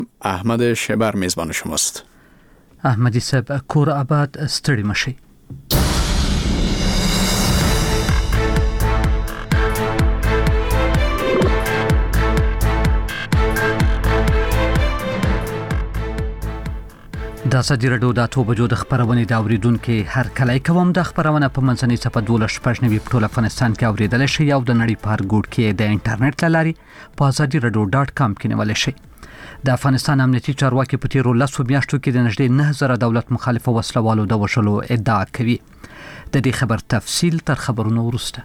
احمد شبر میزبان شماست. احمدی صاحب کور آباد، ستړي مشي. د ازادي راډیو د 8 بجو د خبرونې د اوریدونکو هر کله کوم د خبرونه په منځنۍ صفحه 12 په ټول افغانستان کې اوریدل شي او د نړۍ په هر ګوټ کې د انټرنیټ لاري په azadiradio.com کې نیول شي. د افغانستان امنیتي چارواکي په تیرو 10 میاشتو کې د نږدې 9000 دولت مخالف وسلوالو د وشلو ادعا کوي. د دې خبر تفصیل تر خبرونو وروسته.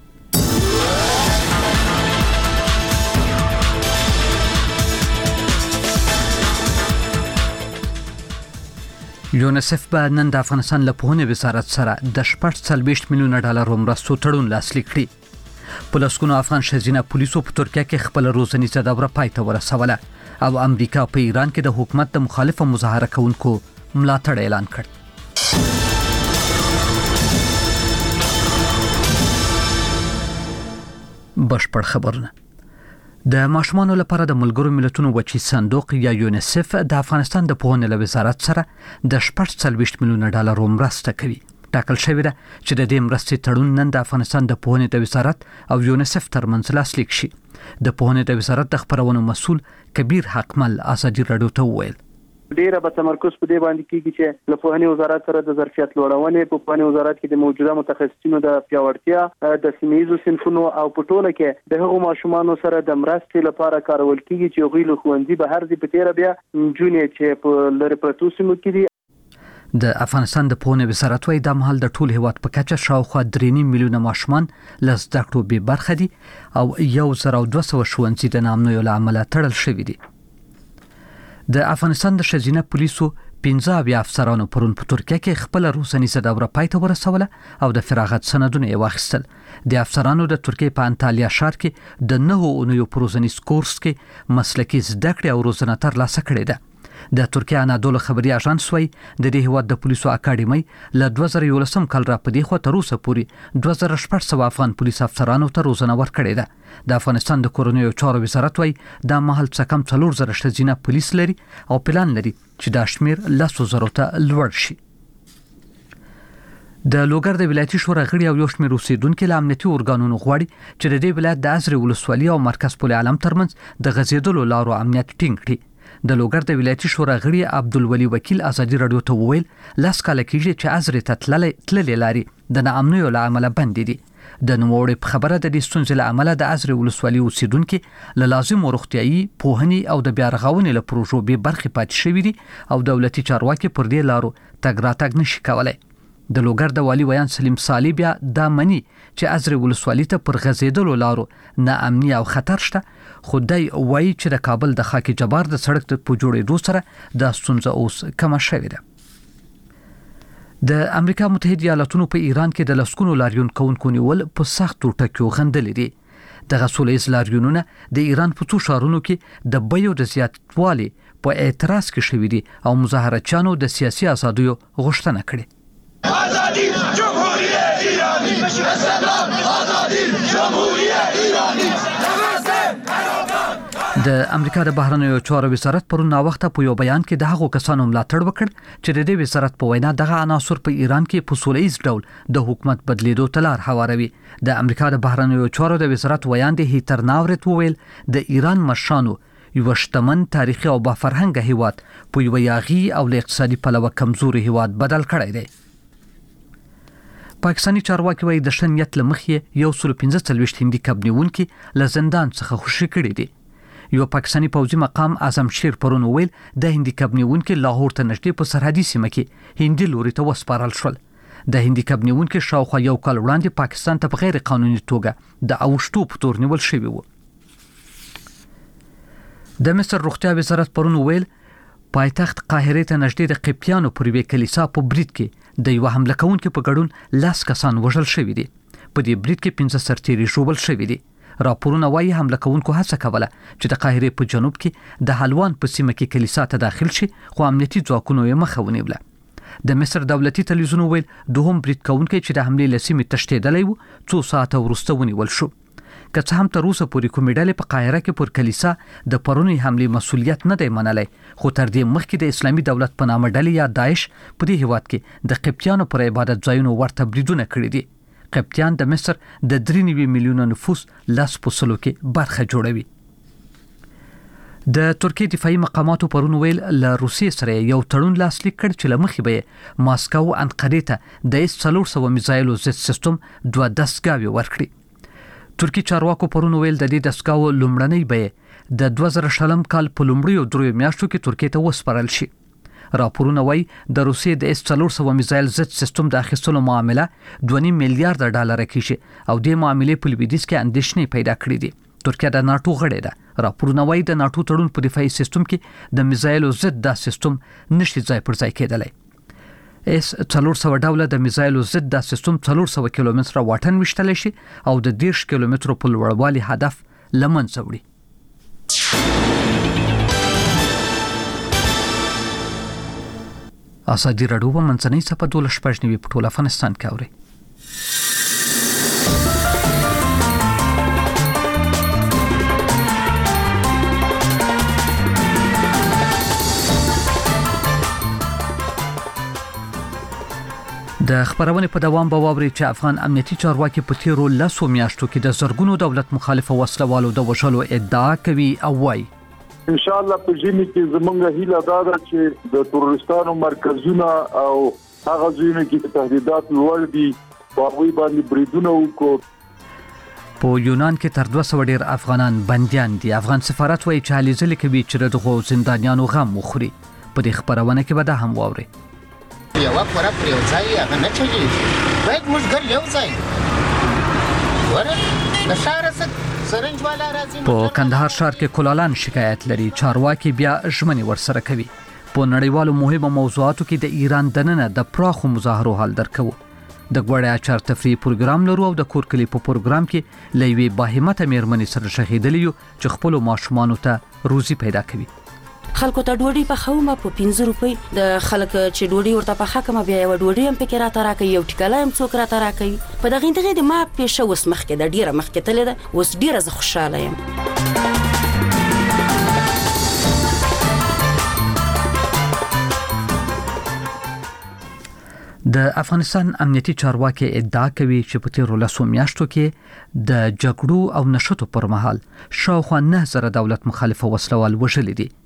یونیسف به نن د افغانستان له پوهنې وزارت سره د 40 میلیون ډالر مرستو تړون لاسلیک کړي. په لسګونو افغان ښځینه پولیسو په ترکیه کې خپل روزنیزه دوره پای ته ورسوله او امریکا په ایران کې د حکومت د مخالفه مظاهره کوونکو ملاتړ اعلان کړ. بشپړ خبرونه. د ماشومانو لپاره د ملګرو ملتونو وچی صندوق یا یونیسف د افغانستان د پوهنې له وزارت سره د 40 میلیون ډالر مرسته کوي. ټاکل شوی ده چې د دې مرستې تړون نن د افغانستان د پوهنې د وزارت او یونیسف ترمنځ لاسلیک شي. د پوهنې د وزارت د خبرونو مسؤل کبیر حقمل ازادي راډیو ته وویل ډیره به تمرکز په دې باندې کیږي چې له پوهنې وزارت سره د ظرفیت لوړونې په پوهنې وزارت کې د موجوده متخصصینو د پیاوړتیا د سیمه‌ییزو صنفونو او په ټوله کې د هغو ماشومانو سره د مرستې لپاره کارول کیږي چې هغوی له ښوونځي بهر دي په تیره بیا نجونې چې په لرې پرتو سیمو کې دي. د افغانستان د پوهنې وزارت وايي د مهال د ټول هیواد په کچه شاوخوا 3 میلیونه ماشومان له زده کړو بې برخه دي او 1200 ښوونځي د ناامنیو له امله تړل شوي دي. د افغانستان د ښځینه پولیسو 15 افسرانو پرون په ترکیه کې خپل روزنیزه دوره پای ته ورسوله او د فراغت سندونه یې واخیستل. د افسرانو د ترکیه په انټالیا ښار کې د 9 اونیو پروزنیز کورس کې مسلکي زده کړې او روزنه ترلاسه کړې ده. د ترکیه انادولو خبري اژانس وايي د دې هیواد د پولیسو اکاډمي له 2011 کال را پدې خو تر اوسه پورې 2400 افغان پولیس افسرانو ته روزنه ورکړې ده. د افغانستان د کورنیو چارو وزارت وايي د مهال څخه کم 4000 ښځینه پولیس لري او پلان لري چې دا شمیر 100,000 ته لوړ شي. د لوګر د ولایتي شورا غړي او یو شمېر اوسیدونکو له امنیتي اورګانونو غواړي چې د دې ولایت د ازرې ولسوالۍ او مرکز پل علم ترمنځ د غځېدلو لارو امنیت ټینګ کړي. د لوګر د ولایتي شورا غړي عبدالولي وکیل ازادي راډیو ته وویل لاس کال کېږي چې ازرې ته تللې لاري د ناامنیو له امله بندې دي. د نوموړي په خبره د دې ستونزې له امله د ازرې ولسوالۍ اوسیدونکو له لازمو روغتیايي پوهنې او د بیا رغونې له پروژو بې برخې پاتې شوي دي او دولتي چارواکي پر دې لارو تګ راتګ نشي کولای. د لوګر د والي ویان سلیم صالح بیا دا مني چې ازرې ولسوالۍ ته پر غځېدلو لارو ناامني او خطر شته، خو دی وایي چې د کابل د خاک جبار د سړک په جوړېدو سره دا ستونزه اوس کمه شوې ده. د امریکا متحده ایالاتونو په ایران کې د لسګونو لاریون کوونکو نیول په سختو ټکیو غندلې دي. دغه سولهییز لاریونونه د ایران په څو ښارونو کې د بیو د زیاتوالي په اعتراض کې شوي دي او مظاهرچیانو د سیاسي ازادیو غوښتنه کړې. آزادی جمهوریت ایرانی استقلال آزادی جمهوریت ایرانی. د امریکا د بهرنیو چارو وزارت پرون وخت په یو بیان کې د هغو کسانو ملاتړ وکړ چې د دې وزارت په وینا دغه عناصر په ایران کې په سولهییز ډول د حکومت بدلیدو ته لار هواروي. د امریکا د بهرنیو چارو د وزارت ویاند هیتر ناورت وویل د ایران مشرانو یو شتمن تاریخي او با فرهنګ هیواد په یو یاغي او اقتصادي پلوه کمزوري هیواد بدل کړی دی. پاکستانی چارواکي وايي د شنیت لمخې 145 هندي کبنیونکي له زندان څخه خوشي کړي دي. یو پاکستانی پوځي مقام اعظم شیر پرون ویل د هندي کبنیونکي لاهور ته نږدې په سرحدي سیمه کې هندي لوري ته وسپارل شول. د هندي کبنیونکي شاوخوا یو کال وړاندې پاکستان ته په غیر قانوني توګه د اوشتو په تور نیول شوی وو. د مصر روغتیا وزارت پرون ویل پایتخت قاهره ته نږدې د قبطیانو پر وی کلیسا په برید کې د یو حمله کوونکو په ګډون 10 کسان وژل شوي دي. په دې برید کې 15 سرتیري ژوبل شوي دي. راپورونه وايي حمله کوونکو هڅه کوله چې د قاهره په جنوب کې د حلوان په سیمه کې کلیسا ته داخل شي، خو امنیتي ځواکونو یې مخه ونیوله. د مصر دولتي تلویزیون ویل دوهم برید کوونکی چې د حملې له سیمې تښتېدلی و 2 ساعته وروسته ونیول شو. که څه هم تر اوسه پورې کومې ډلې په قاهره کې پر کلیسا د پرونی حمله مسؤلیت نه دی منلی، خو تر دې مخکې د اسلامي دولت په نامه ډلې یا داعش په دې هیواد کې د قبطیانو پر عبادت ځایونو ورته بریدونه کړي دي. قبطیان د مصر د 3 میلیونه نفوس 10% کې برخه جوړوي. د ترکیه دفاعي مقاماتو پرون ویل له روسیې سره یو تړون لاسلیک کړ چې لمخې به ماسکو انقرې ته د S-400 میزایلو ضد سیستم 2 دستګاوې ورکړي. ترکی چارواکو پرون ویل د دې دستګاو لومړنۍ به د 2000 کال په لومړیو 3 میاشتو کې ترکیه ته وسپارل شي. راپورونه وایي د روسیې د S-400 میزایل ضد سیستم د اخیستلو معامله 2.5 میلیارډ ډالر کېږي او د معاملې په لویدیځ کې اندېښنې پیدا کړې دي. ترکیه د ناتو غړې ده. راپورونه وایي د ناتو تړون په دفاعي سیستم کې د میزایلو ضد دا سیستم نشي ځای پر ځای کېدلی. S-400 ډوله د میزایلو ضد دا سیستم 400 کیلومتره واټن وشتلی شي او د 10 کیلومترو په لوړوالي هدف لمنځه وړي. ازادي راډیو په منځنۍ صفحه 12 په ټول افغانستان کې اوري. د خبرونې په دوام به واوري چې افغان امنیتي چارواکي په تیرو 10 میاشتو کې د زرګونو دولت مخالف وسلوالو د وژلو ادعا کوي او وايي ان شاء الله په ژمي کې زمونږ هیله دا ده چې د تروریستانو مرکزونه او هغه ځایونه کې تهدیدات لوړ دي په وی باندې بریدونه وکړو. په یونان کې تر 200 ډیر افغانان بنديان دي. افغان سفارت وايي چې علي ځل کوي چې دغه زندانیانو غم وخوري. په دې خبرونه کې به دا هم واوري. یو خبره پر یو ځای هغه نه چلیږي، باید موږ ګر یو ځای ورته د شهر سرنج والا راځي. په کندهار ښار کې کولالان شکایت لري، چارواکي بیا ژمنې ورسره کوي. په نړیوالو مهمو موضوعاتو کې د ایران دننه د پراخو مظاهرو حل درکو. د غوړې اچار تفریح پروګرام لرو او د کورکلی په پروګرام کې لوي باهمته میرمنې سره شهیدلی چې خپل ماشومان ته روزي پیدا کوي. خلکو ته ډوډۍ په خومه په 15 روپۍ د خلک چې ډوډۍ ورته په حکمه بیا یو ډوډۍ هم پکې راته راکوي، یو ټیکله هم څوک راته راکوي. په دغه د ما پیشه وس مخکې د ډیره مخکې تللی ده، اوس ډیره زه خوشاله یم. د افغانستان امنیتي چارواکي ادعا کوي چې په تیرو 10 میاشتو کې د جګړو او نشټو پر مهال شاوخوا 9000 دولت مخالف وسلوال وژلي دي.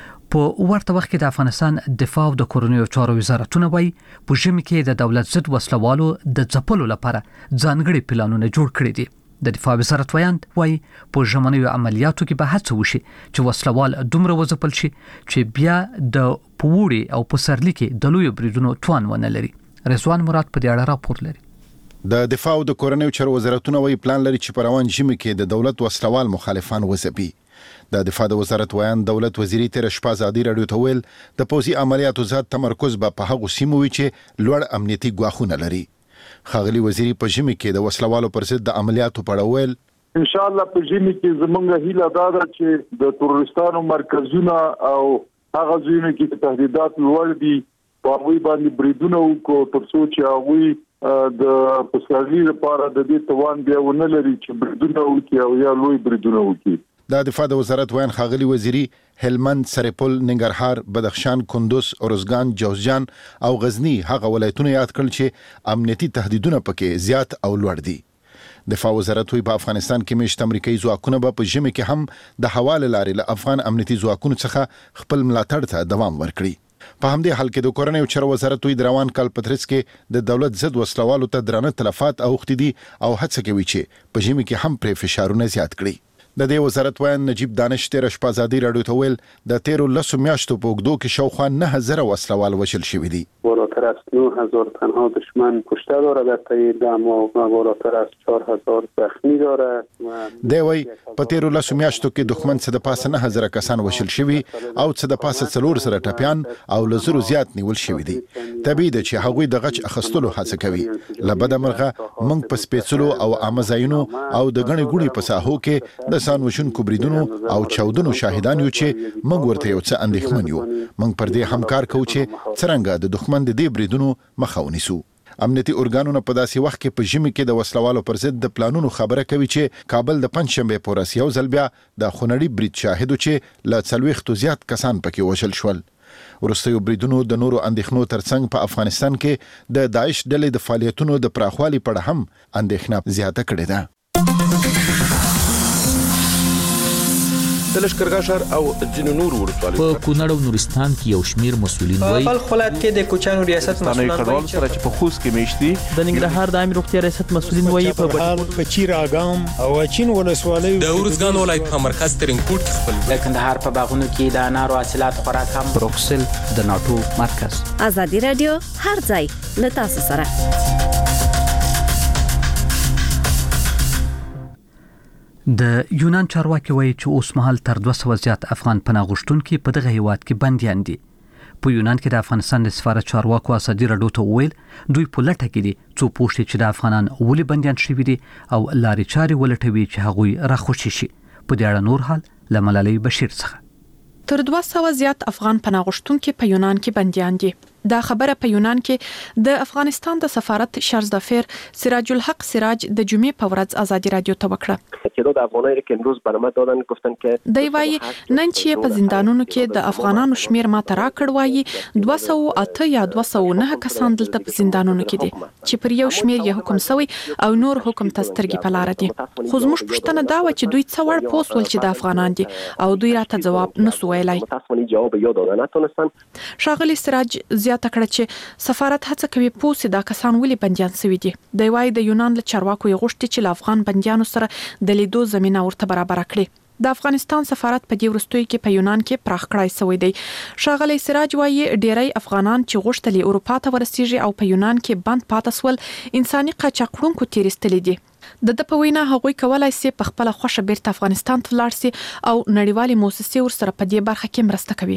په ورته وخت کې د افغانستان دفاع او د کورنیو چارو وزارتونه وایي په ژمي کې د دولت ضد وسلوالو د ځپلو لپاره ځانګړي پلانونه جوړ کړي دي. د دفاع وزارت وایي په ژمنیو عملیاتو کې به هڅه وشي چې وسلوال دومره وځپل شي چې بیا د پوړي او پسرلی کې د لوی بریدونو توان ونه لري. رضوان مراد په دې اړه راپور لري. د دفاع او د کورنیو چارو وزارتونه وایي پلان لري چې په روان ژمي کې د دولت وسلوال مخالفان وځپي. د دفاع د وزارت ویان دولت وزیری تیر شپه ازادي راډیو ته ویل د پوځي عملیاتو زیات تمرکز به په هغو سیمو وي چې لوړ امنیتي ګواښونه لري. ښاغلي وزیری په ژمي کې د وسلوالو پر ضد د عملیاتو په اړه ویل ان شاء الله په ژمي کې زمونږ هیله دا ده چې د تروریستانو مرکزونه او هغه ځایونه کې تهدیدات لوړ دي په وی باندې بریدونه وکړو ترڅو چې هغه د پسرلی لپاره د دې توان بیا ونه لري چې بریدونه وکړي او یا لوی بریدونه وکړي. د دفاع د وزارت ویان ښاغلي وزیری هلمند، سرپل، ننګرهار، بدخشان، کندوز، ارزګان، جوزجان او غزنی هغه ولایتونه یاد کړل چې امنیتي تهدیدونه پکې زیات او لوړ دي. دفاع وزارت په افغانستان کې مشت امریکایي ځواکونه په ژمي کې هم د حواله لارې له افغان امنیتي ځواکونو څخه خپل ملاتړ ته دوام ورکړي. په همدې حال کې د کورنیو چارو وزارت د روان کال په ترڅ کې د دولت ضد وسلوالو ته درانه تلفات اوښتي دي او هڅه کوي چې په ژمي کې هم پر فشارونه زیات کړي. د دې وزارت ویان نجیب دانش تیر شپه ازادي راډیو ته ویل د تیرو 10 میاشتو په اوږدو کې شاوخوا 9000 وسلوال وژل شوي دي. بالاتر از 9000 تنها دشمن کشته داره در طی دم و بالاتر از 4000 زخمی داره. دی وی په تیرو 10 میاشتو کې دښمن څه د پاسه 9000 کسان وژل شوي او څه د پاسه 400 ټپیان او لزرو زیات نیول شوي دي. طبیعي ده چې هغوی د غچ اخیستلو هڅه کوي. له بده مرغه موږ په سپېڅلو او عامه ځایونو او د ګڼې ګوڼې په ساحو کې د ځان وژونکو بریدونو او چاودنو شاهدان یو چې موږ ورته یو څه اندېښمن یو. موږ پر دې هم کار کوو چې څرنګه د دښمن د دې بریدونو مخه ونیسو. امنیتي اورګانونه په داسې وخت کې په ژمي کې د وسلوالو پر ضد د پلانونو خبره کوي چې کابل د پنځشنبه په ورځ یو ځل بیا د خونړي برید شاهدو چې ل 40 زیات کسان پکې وژل شول. ورستیو بریدونو د نورو اندېښنو ترڅنګ په افغانستان کې د داعش ډلې د فعالیتونو د پراخوالي په اړه هم اندېښنه زیاته کړې ده. د لشکرګاه ښار او ځینو نورو ولسوالیو په کونړ او نورستان کې یو شمیر مسؤلین وایي په خپل کې د کوچانو ریاست مسؤلین وایي چې په خوست کې میشتي د ننګرهار د امیر روغتیا ریاست مسؤلین وایي په چیر اګام او چین ولسوالیو د ورزګان ولایت په مرکز ترینکوټ کې خپل د کندهار په باغونو کې د انارو حاصلات خوراک هم بروکسل د ناتو مرکز. ازادي رادیو هر ځای له تاسو سره. د یونان چارواکي وایي چې اوس مهال تر 200 زیات افغان پناه غوښتونکي په دغه هیواد کې بنديان دي. په یونان کې د افغانستان د سفارت چارواکو ازادي رادیو ته ویل دوی په لټه کې دي څو پوښتنې چې د افغانان ولې بنديان شوي دي او لارې چارې ولټوي چې هغوی راخوشي شي. په دې اړه نور حال له ملالۍ بشیر څخه. تر 200 زیات افغان پناه غوښتونکي په یونان کې بنديان دي. دا خبره په یونان کې د افغانستان د سفارت شارزدافر سراج الحق سراج د جمعې په ورځ ازادي رادیو ته وکړه. د افغانانو کې امروز برنامه دادن گفتن که دی وایي نن چې په زندانونو کې د افغانانو شمیر ماته راکړ وایي 208 یا 209 کسان دلته په زندانونو کې دي چې پر یو شمیر یې حکم شوی او نور حکم ته سترګې په لار دي. خو زموږ پوښتنه دا و چې دوی څه وړ پوسول چې د افغانان دي او دوی راته جواب نسو ویلای. شاغلی سراج زیاته کړه چې سفارت هڅه کوي پوسي دا کسان ولې بنديان شوي دي. دی وایي د یونان له چارواکو یې غوښتي چې له افغان بنديانو سره د لیدو زمينه ورته برابر کړي. د افغانستان سفارت په دې وروستیو کې په یونان کې پراخ کړای شوی دی. شاغلی سراج وایي ډیری افغانان چې غوښتل اروپا ته ورسیږي او په یونان کې بند پاتې سول انساني قاچاقړونکو تیرستلې دي. د په وینا هغوی کولای شي په خپل خوښه بیرته افغانستان ته لاړ شي او نړیوالې موسسې ورسره په دې برخه کې مرسته کوي.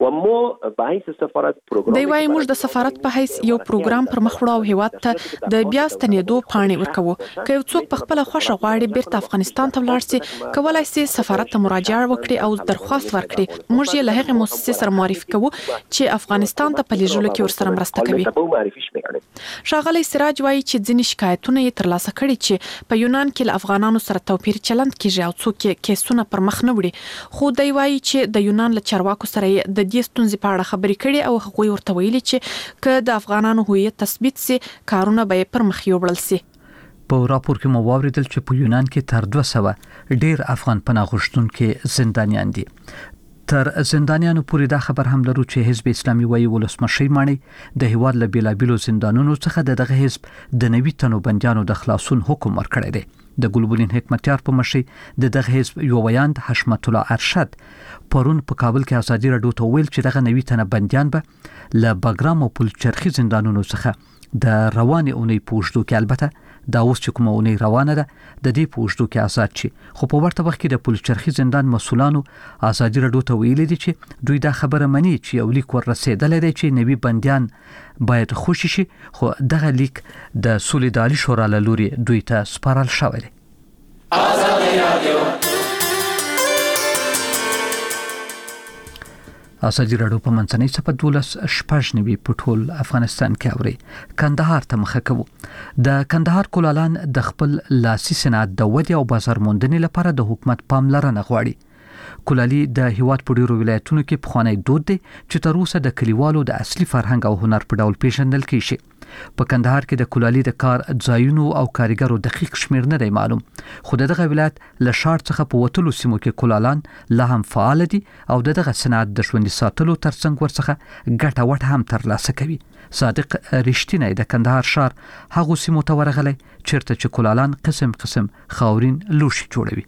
دی وایي موږ د سفارت په حیث یو پروګرام پر مخ وړو او هیواد ته د بیا ستنېدو پاڼې ورکوو. که یو څوک په خپل خوښه غواړي بیرته افغانستان ته ولاړ شي کولای شي سفارت ته مراجعه وکړي او درخواست ورکړي. موږ یې له هغې موسسې سره معرفي کوو چې افغانستان ته په لیږلو کې ورسره مرسته کوي. شاغلی سراج وایي چې ځینې شکایتونه یې ترلاسه کړي چې په یونان کې له افغانانو سره توپیر چلند کیږي او څوک یې کیسونه پر مخ نه وړي. خو دی وایي چې د یونان له چارواکو سره د دې ستونزې په اړه خبرې کړي او هغوی ورته ویلي چې که د افغانانو هویت تثبیت سي کارونه به پر مخ یوړل سي. په راپور کې مو واوریدل چې په یونان کې تر 200 ډیر افغان پناه غوښتونکي زندانیان دي. تر زندانیانو پورې دا خبر هم لرو چې حزب اسلامي وایي ولسمشي مانی د هیواد له بیلابیلو زندانونو څخه دغه حزب د 90 تنو بندیانو د خلاصون حکم ورکړی دی. د ګلبولین حکمتیار په مشرۍ د دغه حزب یو ویاند حشمت الله ارشد پرون په کابل کې ازادي رادیو ته ویل چې دغه 90 تنه بندیان به له بګرام او پلچرخي زندانونو څخه د روانې اونۍ پوښتو کې البته دا اوس چې کومه اونۍ روانه ده د دې پوښتو کې آزاد شي. خو په ورته وخت کې د پلچرخي زندان مسولانو ازادي رادیو ته ویل دي چې دوی دا خبره مني چې یو لیک ور رسیدلې دی چې نوي بندیان باید خوشي شي. خو دغه لیک د سولیداري شورا له لوري دوی ته سپارل شوی دی. ازادي رادیو ازادي رادیو په منځنۍ صفه 12 په ټول افغانستان کې اوري. کندهار ته مخه کوو. د کندهار کولالان د خپل لاسي صنعت د ودې او بازار موندنې لپاره د حکومت پاملرنه غواړي. کولالي د هیواد په ډیرو ولایتونو کې پخوانی دود دی چې تر اوسه د کلیوالو د اصلي فرهنګ او هنر په ډول پیژندل کیږي. په کندهار کې د کولالي د کار ځایونو او کاریګرو دقیق شمیر نه دی معلوم. خو دغه ولایت له شار څخه په وتلو سیمو کې کولالان لا هم فعال دي او دغه صنعت د ژوندۍ ساتلو ترڅنګ ورڅخه ګټه وټه هم ترلاسه کوي. صادق رښتینی د کندهار شار هغه سیمو ته ورغلی چیرته چې کولالان قسم قسم خاورین لوښي جوړوي.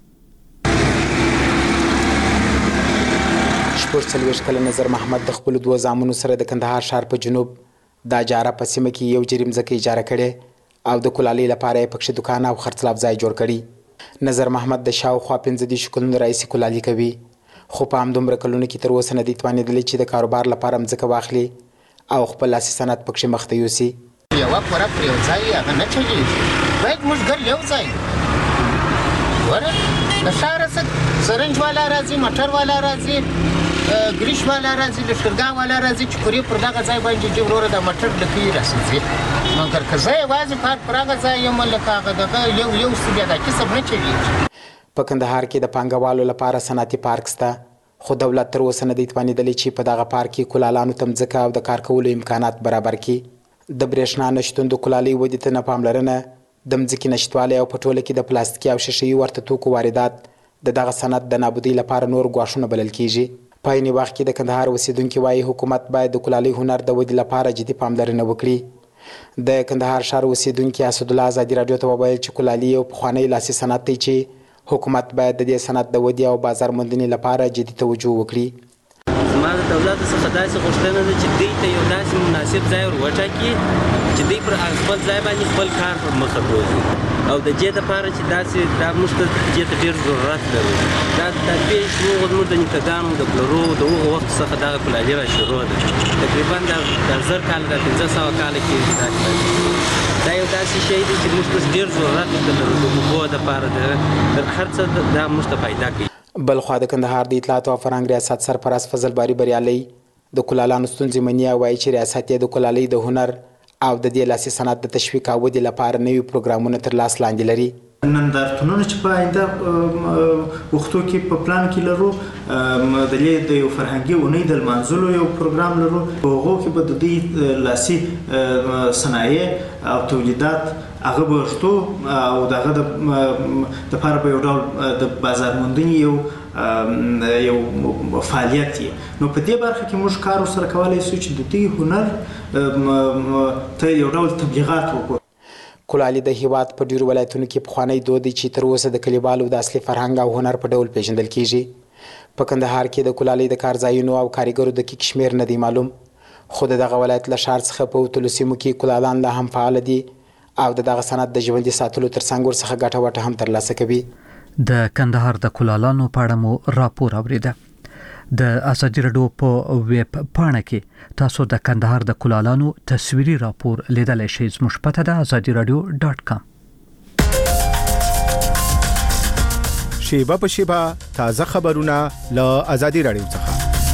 شپږ څلوېښت کلن نظر محمد د خپلو دوه زامنو سره د کندهار ښار په جنوب د اجاره په سیمه کې یو جریم ځکه اجاره کړي او د کولالۍ لپاره یې پکښې دکان او خرڅلاف ځای جوړ کړي. نظر محمد د شاوخوا 15 کلونو راهیسې کولالي کوي خو په همدومره کلونو کې تر اوسه نه دی توانېدلی چې د کاروبار لپاره مځکه واخلي او خپل لاسي صنعت پکښې مخ ته یوسي. یوه پوره پر یو ځای هغه نه چلېږي. باید موږ ګر یو ځای ګوره د ښاره څه سرنج والا راځي موټر والا راځي ګریش والا راځي لښکرګاه والا راځي چې پوری پر دغه ځای باندې چې وروره د موټر لکې راسي مګر که زه یوازې پر هغه ځای یم لکه هغه دغه یو څه بیا دا کسب نه چلیږي. په کندهار کې د پانګوالو لپاره صنعتي پارک شته، خو دولت تر اوسه نه دی توانېدلی چې په دغه پارک کې کولالانو ته مځکه او د کار کولو امکانات برابر کړي. د برېښنا نشتون د کولالۍ ودې ته نه پاملرنه، د مځکې نشتوالی او په ټوله کې د پلاستیکي او شیشهیي ورته توکو واردات د دغه صنعت د نابودۍ لپاره نور ګواښونه بلل کیږي. په عیني وخت کې د کندهار اوسیدونکي وایي حکومت باید د کولالۍ هنر د ودې لپاره جدي پاملرنه وکړي. د کندهار ښار اوسیدونکي اسدالله ازادي راډیو ته وویل چې کولالي یو پخوانی لاسي صنعت دی چې حکومت باید د دې صنعت د ودې او بازار موندنې لپاره جدي توجه وکړي. زما د دولت څخه داسې غوښتنه ده چې دوی ته یو داسې مناسب ځای ور وټاکي چې دوی پر خپل ځای باندې خپل کار پر مخه بوځي او د دې لپاره چې داسې دا موږ ته دې ته ډېر ضرورت لرو. دا د پېښ زموږ د نیکهګانو د پلرو د هغو وخت څخه دغه کولالي را شروع ده. تقریبا د 1000 کاله د 1500 کاله کې دا یو داسې شی دی چې موږ ته ډېر ضرورت لرو د اوبو دپاره د هر څه دا موږ ته پیدا کوي. بلخوا د کندهار د اطلاعاتو او فرهنګ ریاست سرپرست فضل باری بریالي د کولالانو ستونزې مني او وایي چې ریاست یې د کولالۍ د هنر او د دې لاسي صنعت د تشویق او ودې لپاره نوي پروګرامونه تر لاس لاندې لري. نندارتونونه چې په آینده وختو کې په پلان کې لرو، د یو فرهنګي اونۍ د لمانځلو یو پروګرام لرو، په هغو کې به د دوی لاسي صنایع او تولیدات هغه به شتو او دغه دپاره به یو ډول د بازار موندنې یو فعالیت یې. نو په دې برخه کې موږ کار ورسره کولی شو چې د دوی هنر ته یو ډول تبلیغات وکړو. کولالي د هیواد په ډیرو ولایتونو کې پخوانی دود دی چې تر اوسه د کلیوالو د اصلي فرهنګ او هنر په ډول پیژندل کیږي. په کندهار کې د کولالۍ د کار ځایونو او کاریګرو دقیق شمیر نه دی معلوم، خو دغه ولایت له ښار څخه په وتلو سیمو کې کولالان لا هم فعال دي او دغه صنعت د ژوندي ساتلو ترڅنګ ورڅخه ګټه وټه هم ترلاسه کوي. د کندهار د کولالانو په اړه مو راپور اوریده. د ازادي راډیو په ویب پاڼه کې تاسو د کندهار د کولالانو تصویري راپور لیدلای شئ. زموږ پته ده azadiradio.com. شیبه په شیبه تازه خبرونه له ازادي راډیو څخه.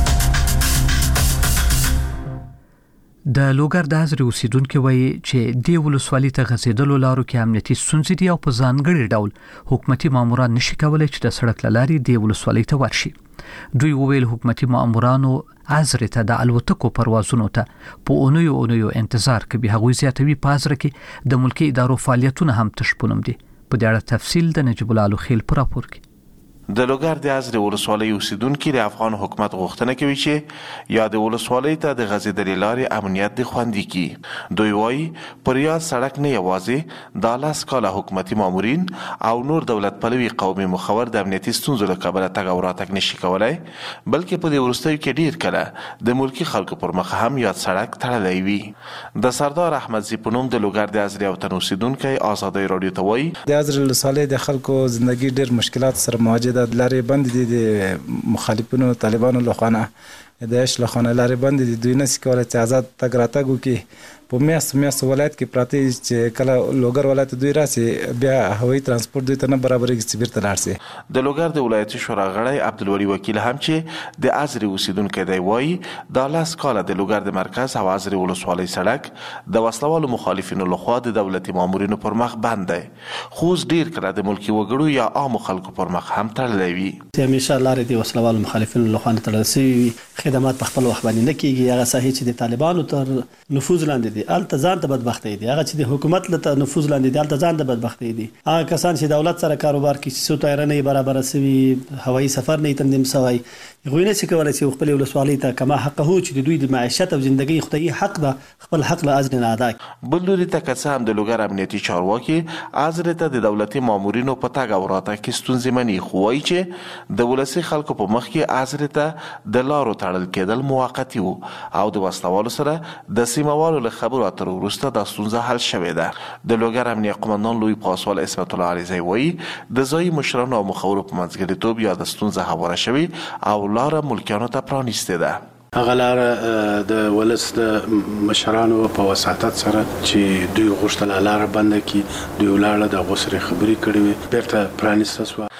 د لوګر د حضرت اوسیدونکو وایي چې د ولسوالۍ ته غځېدلو لارو کې امنیتي ستونزې دي او په ځانګړي ډول حکومتي ماموران نشي کولای چې د سړک لارې د ولسوالۍ ته ورشي. دوی وویل حکومتي مامورانو ازر ته د الوتکو پروازونو ته په اونیو انتظار کوي. هغوی زیاتوي په ازر کې د ملکي ادارو فعالیتونه هم تشپونم دي. په دې اړه تفصیل د نجیب الله خیل پر راپور کې. د لوګر د حضرت ولسوالۍ اوسیدونکو د افغان حکومت غوښتنه کوي چې یا د ولسوالۍ ته د غځېدلې لارې امنیت د خوندي کړي. دوی وایي پر یاد سړک نه یوازې د 10 کاله حکومتي مامورین او نور دولت پلوي قومي مخور د امنیتي ستونزو له کبله تګ او راتګ نشي کولای، بلکې په دې وروستیو کې ډیر کله د ملکي خلکو پر مخ هم یاد سړک تړلی وي. د سردار احمد زی په نوم د لوګر د حضرت وطن اوسیدونکو ازادي راډیو ته وایي د حضرت ولسوالۍ د خلکو ژوندۍ ډیر مشکلات سره مواجه د لارې بند دي، د مخالفینو طالبانو لخوا د اش لخوا لارې بند دي. دوی نشي کولای چې آزاد تګ راتګ وکړي. په میاشت ولایت کې پراته چې کله لوګر ولایت دوی راسي بیا هوایي ترانسپورت دوی ته نه برابرېږي چې بیرته لاړ شي. د لوګر د ولایتي شورا غړی عبدالولي وکیل هم چې د ازرې اوسیدونکی دی وایي د 10 کاله د لوګر د مرکز او ازرې ولسوالۍ سړک د وسلوالو مخالفینو لخوا د دولتي مامورینو پر مخ بند دی، خو اوس ډیر کله د ملکي وګړو یا عامو خلکو پر مخ هم تړلی وي. همیشه لارې د وسلوالو مخالفینو لخوا تړل شوي وي، خدمات په خپل وخت باندې نه کیږي. هغه ساحې چې د طالبانو تر نفوذ لاندې دي الته ځان ته بدبختي دي، هغه چې د حکومت له نفوذ لاندې دي الته ځان ته بدبختي دي. هغه کسان چې دولت سره کاروبار کوي چې سوتایره نه برابر شوي، هوایي سفر نه تنظیم شوی، هغوی نشي کولی چې خپل ولسوالۍ ته کما حق هو چې د دوی د معیشت او ژوندۍ خدایي حق ده خپل حق له ازر نه ادا کړي. بل لوري ته که څه هم د لوګر امنیتي چارواکي ازر ته د دولتي مامورینو په تګ او راتګ کې ستونزې مني، خو وایي چې د ولسي خلکو په مخ کې ازر ته د لارو تړل کېدل موقتي وو او د وسلوالو سره د سیموالو له خبرو اترو وروسته دا ستونزه حل شوې ده. د لوګر امنیه قومندان لوی پاسوال اسمت الله علیزی وایي د ځایي مشرانو او مخورو په منځګړیتوب یا د ستونزه هواره شوې او لاره ملکیانو ته پرانیستې ده. هغه لاره د ولس د مشرانو په وساطت سره چې دوی غوښتل لاره بنده کړي، دوی ولاړه د غوسره خبرې کړې وي بیرته پرانیسته شوه.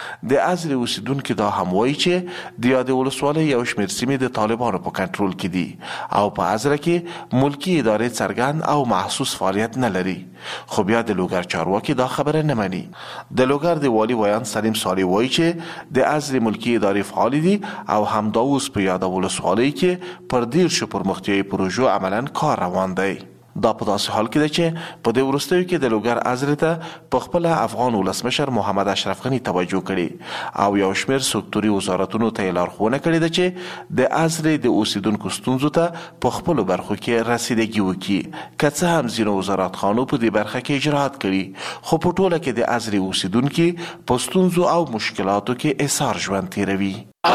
د ازرې اوسیدونکو دا هم وایي چې د یادې ولسوالۍ یو شمېر سیمې د طالبانو په کنټرول کې دي او په ازره کې ملکی ادارې څرګند او محسوس فعالیت نه لري. خو بیا د لوګر چارواکي دا خبره نه مني. د لوګر د والي ویان سلیم صالح وایي چې د ازرې ملکی ادارې فعال دي او همدا اوس په یاده ولسوالۍ کې پر 10 پرمختیایي پروژو عملاً کار روان دی. دا په داسې حال کې ده چې په دې وروستیو کې د لوګر ازرې ته په خپله افغان ولسمشر محمد اشرف غني توجه کړي او یو شمېر سکتوري وزارتونو ته یې لارښوونه کړې ده چې د ازرې د اوسیدونکو ستونزو ته په خپلو برخو کې رسیدګي وکړي. که څه هم ځینو وزارتخانو په دې برخه کې اجراات کړي خو په ټوله کې د ازرې اوسیدونکي په ستونزو او مشکلاتو کې ایثار ژوند تیروي.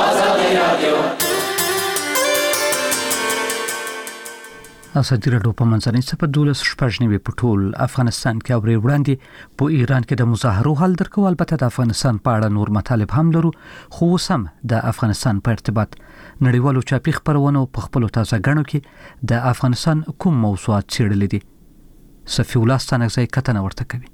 ازادي راډیو په منځنۍ صفحه 12 په ټول افغانستان کې اوري وړاندې په ایران کې د مظاهرو حل درکو. البته د افغانستان په اړه نور مطالب هم لرو خو سم د افغانستان په ارتباط نړیوالو چاپی خبرونو په خپل تازه غنو کې د افغانستان کوم موضوعات څېړل دي. صفی الله ستانګزی کتنه ورته کوي.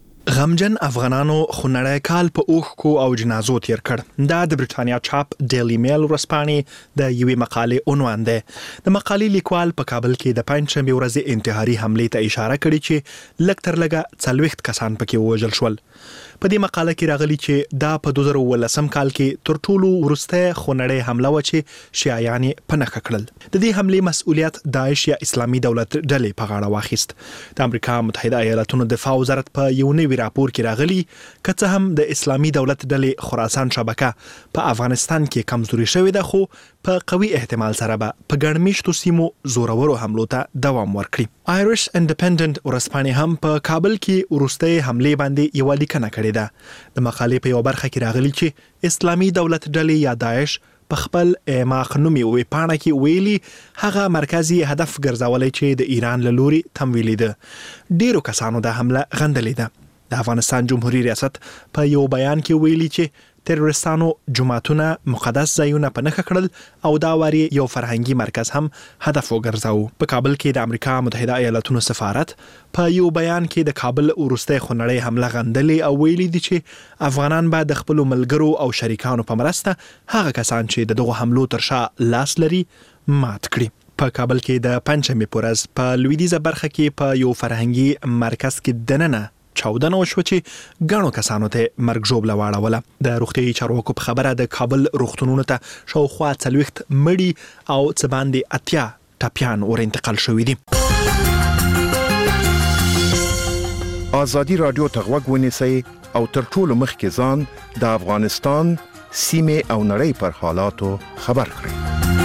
غمجن افغانانو خونړی کال په اوښکو او جنازو تیر کړ. دا د برټانیا چاپ ډیلی میل ورځپاڼې د یوې مقالې عنوان دی. د مقالې لیکوال په کابل کې د پنځشنبې ورځې انتحاري حملې ته اشاره کړې چې لږ تر لږه 40 کسان پکې ووژل شول. په دې مقاله کې راغلي چې دا په 2018 کال کې تر ټولو وروسته خونړی حمله و چې شیعیان په نښه کړل. د دې حملې مسؤلیت داعش یا اسلامي دولت ډلې په غاړه واخیست. د امریکا متحده ایالاتونو دفاع وزارت په یو نوي راپور کې راغلي که څه هم د اسلامي دولت ډلې خراسان شبکه په افغانستان کې کمزوري شوې ده خو په قوي احتمال سره به په ګڼمېشتو سیمو زورورو حملو ته دوام ورکړي. آیرش انډیپندنت ورځپاڼې هم په کابل کې وروستۍ حملې باندې یوه لیکنه کړې ده. د مقالې په یو برخه کې راغلي چې اسلامي دولت ډلې یا داعش په خپل اعماق نومي ویبپاڼه کې ویلي هغه مرکزي هدف ګرځولای چې د ایران له لوري تمویلي ده. ډیرو کسانو د حمله غندلې ده. د افغانستان جمهوریت ریاست په یو بیان کې ویلي چې تروریستانو جماعتونه مقدس ځایونه په نښه کړل او دا واري یو فرهنګي مرکز هم هدف وګرځاو. په کابل کې د امریکا متحده ایالاتونو سفارت په یو بیان کې د کابل وروستۍ خونړۍ حمله غندلې او ویلي دي چې افغانان به د خپل ملګرو او شریکانو په مرسته هغه کسان چې دغه حملو تر شا لاس لري مات کړي. په کابل کې د پنځمې پورز په لویدیزه برخه کې په یو فرهنګي مرکز کې دننه چاودنه وشوه چې ګڼو کسانو ته مرګ ژوبله واړوله. د روغتیايي چارواکو په خبره د کابل روغتونونو ته شاوخوا 40 مړي او څه باندې 80 ټپیان ور انتقال شوي دي. ازادي راډیو ته غوږ ونیسئ او تر ټولو مخکې ځان د افغانستان سیمې او نړۍ پر حالاتو خبر کړئ.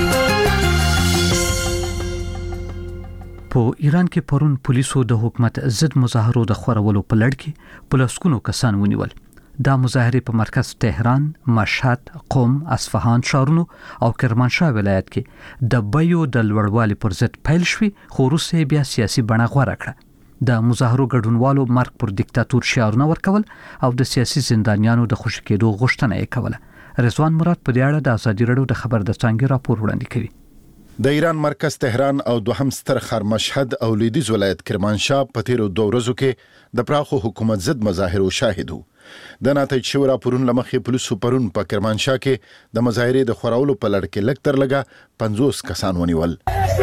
په ایران کې پرون پولیسو د حکومت ضد مظاهرو د خورولو په لړ کې په لسګونو کسان ونیول. دا مظاهرې په مرکز تهران، مشهد، قم، اصفهان ښارونو او کرمانشاه ولایت کې د بیو د لوړوالي پر ضد پیل شوي خو وروسته بیا سیاسي بڼه غوره کړه. د مظاهرو ګډونوالو مرګ پر دیکتاتور شعارونه ورکول او د سیاسي زندانیانو د خوشي کېدو غوښتنه یې کوله. رضوان مراد په دې اړه د ازادي راډیو د خبر د څانګې راپور وړاندې کوي. د ایران مرکز تهران او دوهم ستر ښار مشهد او لویدیځ ولایت کرمانشاه په تیرو 2 ورځو کې د پراخو حکومت ضد مظاهرو شاهد وو. د ناتج شو راپورونو لمخې پولیسو پرون په کرمانشاه کې د مظاهرې د خورولو په لړ کې لږ تر لږه 50 کسان ونیول.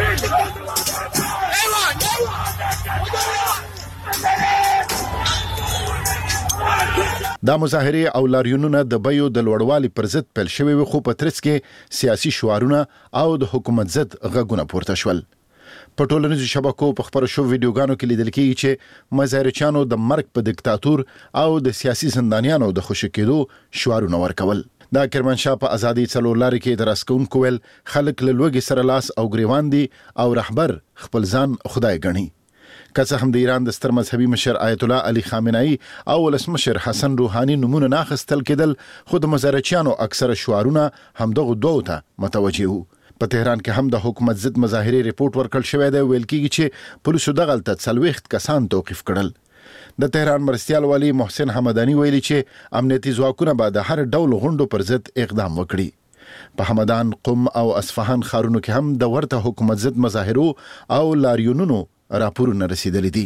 دا مظاهرې او لاریونونه د بیو د لوړوالي پر ضد پیل شوي خو په ترڅ کې سیاسي شعارونه او د حکومت ضد غږونه پورته شول. په ټولنیزو شبکو په خبرو شو ویډیوګانو کې لیدل کېږي چې مظاهرچیانو د مرګ په دیکتاتور او د سیاسي زندانیانو د خوشي کېدو شعارونه ورکول. دا کرمانشاه په ازادي څلور لارې کې د راسکونکو ول خلک له لوګي سره لاس او ګریوان دي او رهبر خپل ځان خدای ګڼي. که څه هم د ایران د ستر مذهبي مشر آیت الله علي خامنه‌ای او ولسمشر حسن روحاني نمونه ناخستل کېدل خو د مظاهرچیانو اکثره شعارونه همدغه دوه ته متوجه وو. په تهران کې هم د حکومت ضد مظاهرې ریپورت ورکړل شوی دی. ویل کېږي چې پولیسو دغلته 40 کسان توقیف کړل. د تهران مرستیال والی محسن حمدانی ویلي چې امنیتي ځواکونه به د هر ډول غونډو پر ضد اقدام وکړي. په همدان، قم او اصفهان ښارونو کې هم د ورته حکومت ضد مظاهرو او لاریونونو راپورونه رسیدلي دي.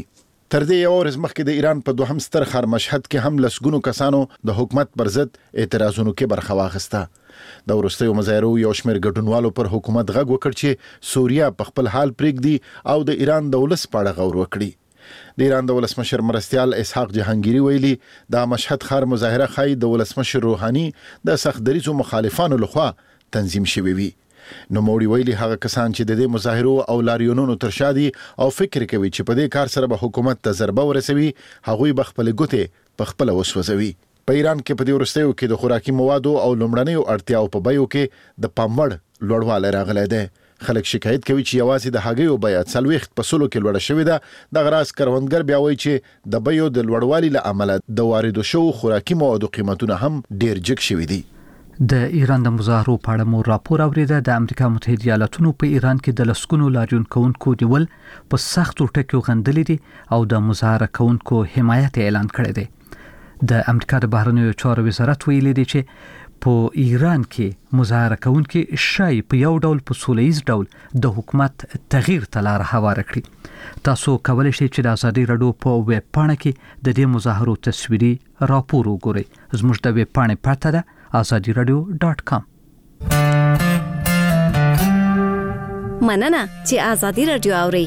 تر دې یو ورځ مخکې د ایران په دوهم ستر ښار مشهد کې هم لسګونو کسانو د حکومت پر ضد اعتراضونو کې برخه واخیسته. د وروستیو مظاهرو یو شمېر ګډونوالو پر حکومت غږ وکړ چې سوریا په خپل حال پرېږدي او د ایران د ولس په اړه غور وکړي. د ایران د ولسمشر مرستیال اسحاق جهانگیری ویلي د مشهد ښار مظاهره ښایي د ولسمشر روحاني د سختدریځو مخالفانو لخوا تنظیم شوې وي. نو موري ویلي هغه کسان چې د دې مظاهرو او لاریونونو تر شا دي او فکر کوي چې په دې کار سره به حکومت ته ضربه ورسوي، هغوی به خپل ګوتې په خپل وسوځوي. په ایران کې په دې وروستیو کې د خوراکي موادو او لومړنیو اړتیاو په بیو کې د پاموړ لوړوالی راغلی دی. خلک شکایت کوي چې یوازې د هګیو بیه 40% کې لوړه شوې ده. د غراس کروندګر بیا وایي چې د بیو د لوړوالي له امله د واردو شوو خوراکي موادو قیمتونه هم ډیر جګ شوي دي. د ایران د مظاهرو په اړه مو راپور اوریده. د امریکا متحده ایالاتونو په ایران کې د لسګونو لاریون کوونکو نیول په سختو ټکیو غندلې دي او د مظاهره کوونکو حمایت اعلان کړی دی. د امریکا د بهرنیو چارو وزارت ویلي دی چې په ایران کې مظاهره کوونکي شای په یو ډول په سولهییز ډول د حکومت تغییر ته لار هواره کړي. تاسو کولی شئ چې د ازادي راډیو په ویب پاڼه کې د دې مظاهرو تصویري راپور وګورئ. زموږ د ویب پاڼې پته ده azadiradio.com. مننه چې ازادي رادیو اورئ.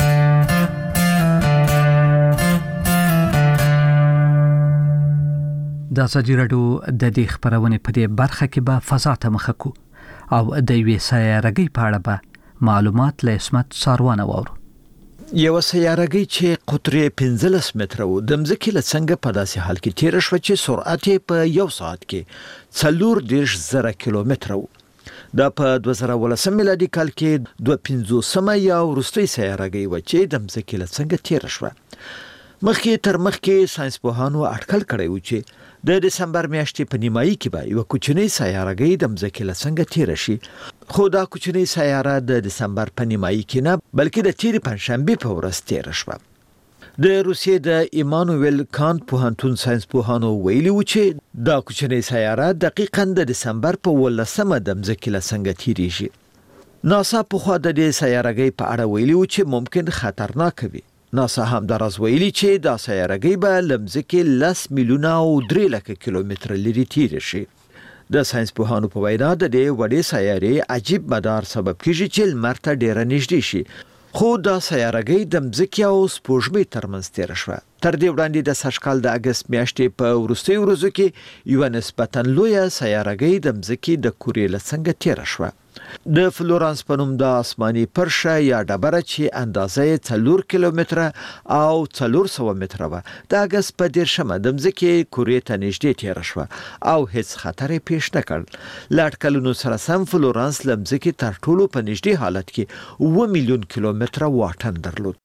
د ازادي راډیو د دې خبرونه په دې برخه کې به فضا ته مخ کو او د یوې سیارګۍ په اړه به معلومات له اسمت ساروانه وورو. یو سیارګۍ چې قطر 15 متره و د مځکې له څنګه په داسې حال کې تیر شو چې سرعت په یو ساعت کې 40,000 کیلومتره و. دا په 2018 میلادي کال کې 250 یا وروستۍ سیارګۍ و چې د مځکې له څنګه تیر شو. مخکې ساينسپوهانو اټکل کړی و چې د دسمبر میاشتې په نیمایي کې به یو کوچنی سیارګۍ د مځکې له څنګه تیر شي. خو دا کوچنی سیاره د دسمبر په نیمایي کې نه بلکې د تیر پنځشنبه په ورځ تیر شوه. د روسیې د ایمانوئل کانت پوهنتون ساينسپوهانو ویلي و چې دا کوچنی سیاره دقیقاً د دسمبر په 18مه د مځکې له څنګه تیریږي. ناسا په خوا د دې سیارګۍ په اړه ویلي و چې ممکن خطرناک وي. ناسا هم دراز ویلي چې دا سیارګۍ به له مځکې 10 میلیونه او 3 لکه کیلومتر لري تیر شي. د ساينسپوهانو په وینا د دې وړې سیارې عجیب مدار سبب کیږي چې لمر ته ډیره نږدې شي. خو دا سیارګۍ د مځکې او سپوږمۍ ترمنځ تیر شوه. تر دې وړاندې د سږکال د اگست میاشتې په وروستیو ورځو کې یو نسبتاً لویه سیارګۍ د مځکې د کورې له څنګه تیر شوه. د فلورانس په نوم د آسماني پرشه یا ډبره چې اندازه یې 4 کیلومتره او 400 متره و د اگست په 10مه د مځکې کورې ته نږدې تیر شوه او هیڅ خطر یې پیښ نه کړ. له اټکلونو سره سم فلورانس له مځکې تر ټولو په نږدې حالت کې 1 میلیون کیلومتره واټن درلود.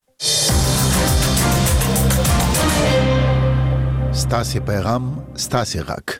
ستاسو پیغام ستاسو غږ.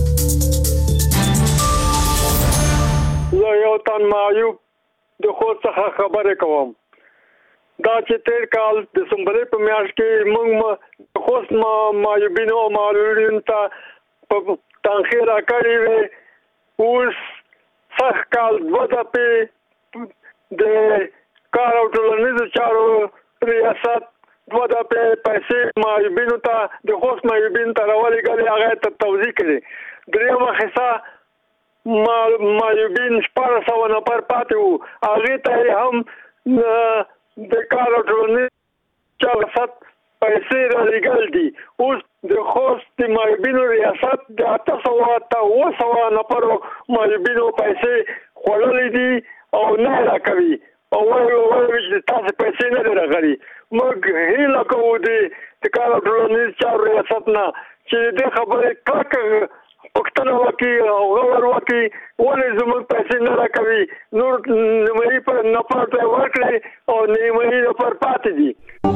زه یو تن معیوب د خود څخه خبرې کوم. دا چې تیر کال د سنبلې په میاشت کې موږ خوست معیوبینو او معلولینو ته په تنخیه راکړې وې. اوس سخت کال 2 دپې د کار او ټولنیزو چارو ریاست 2 دپې پیسې معیوبینو ته د خوست معیوبینو ته راولېږلې، هغه ته توضیح کړې. درېیمه حصه معیوبین 1400 نفر پاتې وو، هغې ته هم د کار او ټولنیز چارو ریاست پیسې رالیږل دي. اوس د خوست د معیوبینو ریاست د 800 ته 900 نفرو معیوبینو پیسې خوړلې دي او نه راکوي او وایي چې تاسو پیسې نه دي راغلي. موږ هیله کوو د کار او ټولنیز چارو ریاست نه چې دې خبرې کلکه پښتنه وکړي او غور وکړي، ولې زموږ پیسې نه راکوي. نور نیمایي پر نفر ته ورکړي او نیمایي نفر پاتې دي.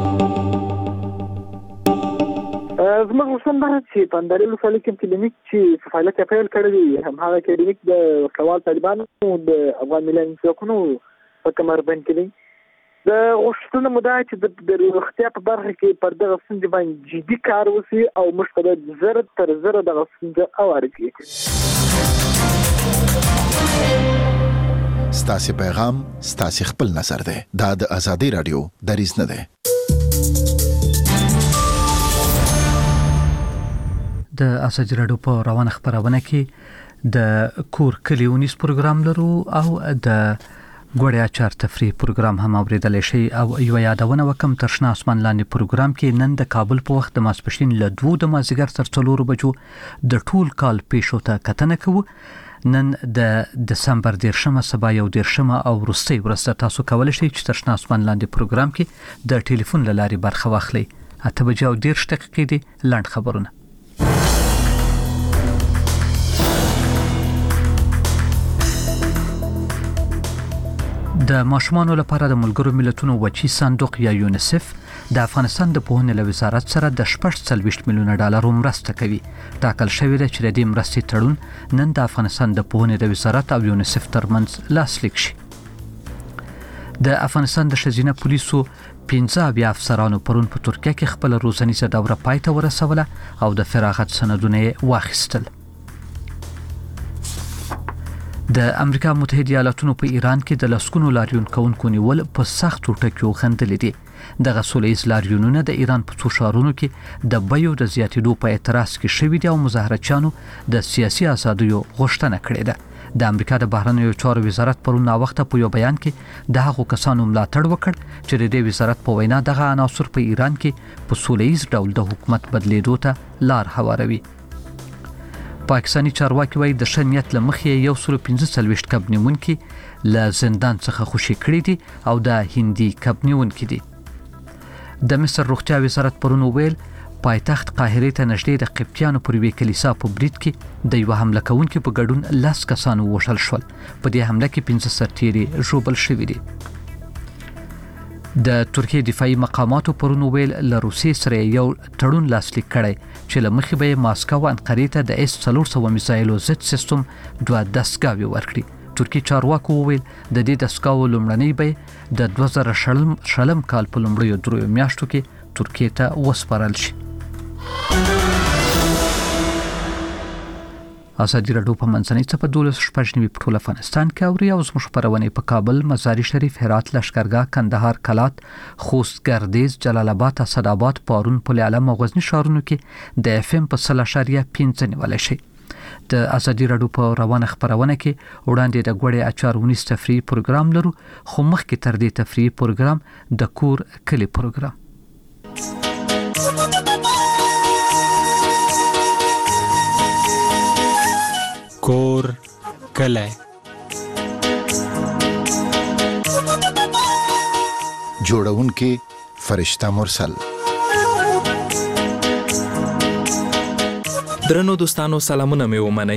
زموږ وسم ده چې په انداري ولسوالۍ کې کلینیک چې فعالیت یې پیل کړی دی، هماغه کلینیک د وسلوال طالبانو د افغان ملي ځواکونو په کمربند کې دی. د غوښتنه مو ده چې د روغتیا په برخه کې پر دغه ستونزې باندې جدي کار وشي او موږ ته زر تر زره دغه ستونزه اواره کړي. ستاسو پیغام ستاسو خپل نظر دی. دا د ازادي رادیو دریځ نه دی. د ازادي راډیو په روانه خبرونه کې د کور کلیونیس پروګرام لرو او د ګوړیا چار تفریح پروګرام هم اوریدل شي او یو یادونه وکم ترشنا اسمان لاندې پروګرام کې نن د کابل په وخت د ماسپښین له 2 د مازیګر تر 4 بجو د ټول کال پیښو ته کتنه کوو. نن د دسمبر 10 سبا یو 10 او وروستي ورځ تاسو کولای شئ چې ترشنا اسمان لاندې پروګرام کې د ټلیفون له لارې برخه واخلئ. 8 بجې او 10 دقیقې دي لاند خبرونه. د ماشومانو لپاره د ملګرو ملتونو وچی صندوق یا یونیسف د افغانستان د پوهنې له وزارت سره د 40 میلیونه ډالر مرسته کوي. ټاکل شوی دی چې د دې مرستې تړون نن د افغانستان د پوهنې د وزارت او یونیسف ترمنځ لاسلیک شي. د افغانستان د شزینه پولیسو 15 افسرانو پرون په ترکیه کې خپل روزنیزه دوره پای ته ورسوله او د فراغت سندونه واخیستل. د امریکا متحده ایالاتونو په ایران کې د لسکونو لاریون کوونکو نیول په سختو ټکیو غندل دي. د غسولیز لاریونونه د ایران په څو ښارونو کې د بیو د زیاتېدو په اعتراض کې شوي دي او مظاهرچیانو د سیاسي ازادیو غوښتنه کړې ده. د امریکا د بهرنیو چارو وزارت پرون وخت په یو بیان کې د هغو کسانو ملاتړ وکړ چې د دې وزارت په وینا دغه عناصر په ایران کې په سولیز ډول د حکومت بدلیدو ته لار هواروي. پاکستانی چارواکي وايي د شنیت لمخې 145 کب نیونکي له زندان څخه خوشي کړي دي او د هندي کب نیونکي دي. د مصر روغتیا وزارت پرون ویل پایتخت قاهره ته نږدې د قبطیانو پر وی کلیسا په برید کې د یو حمله کوونکي په ګډون 10 کسانو وشل شول. په دې حمله کې 15 سرتیري ژوبل شوي دي. د ترکیه دفاعي مقاماتو پرون ویل له روسیې سره یو تړون لاسلیک کړی چې له مخې به مسکو انقرې ته د S-400 میزایلو ضد سیستم 2 دستګاوې ورکړي. ترکی چارواکو ویل د دې دستګاو لومړنۍ به د 2000 کال په لومړیو 3 میاشتو کې ترکیه ته وسپارل شي. ازادي راډیو په منځنۍ څپه 12 په ټول افغانستان کې اوري او زموږ خبرونه په کابل، مزار شریف، هرات، لشکرګاه، کندهار، کلات، خوست، ګردیز، جلال آباد، اسداباد، پارون، پل علم او غزنی ښارونو کې د FM په 0.5 نیولای شي. د ازادي راډیو په روانه خبرونه کې وړاندې د ګوړې اچار 19 تفریحي پروګرام لرو، خو مخکې تر دې تفریحي پروګرام د کور کلی پروګرام. کور کلی جوړونکي فرشته مرسل. درنو دوستانو سلامونه مې ومنئ.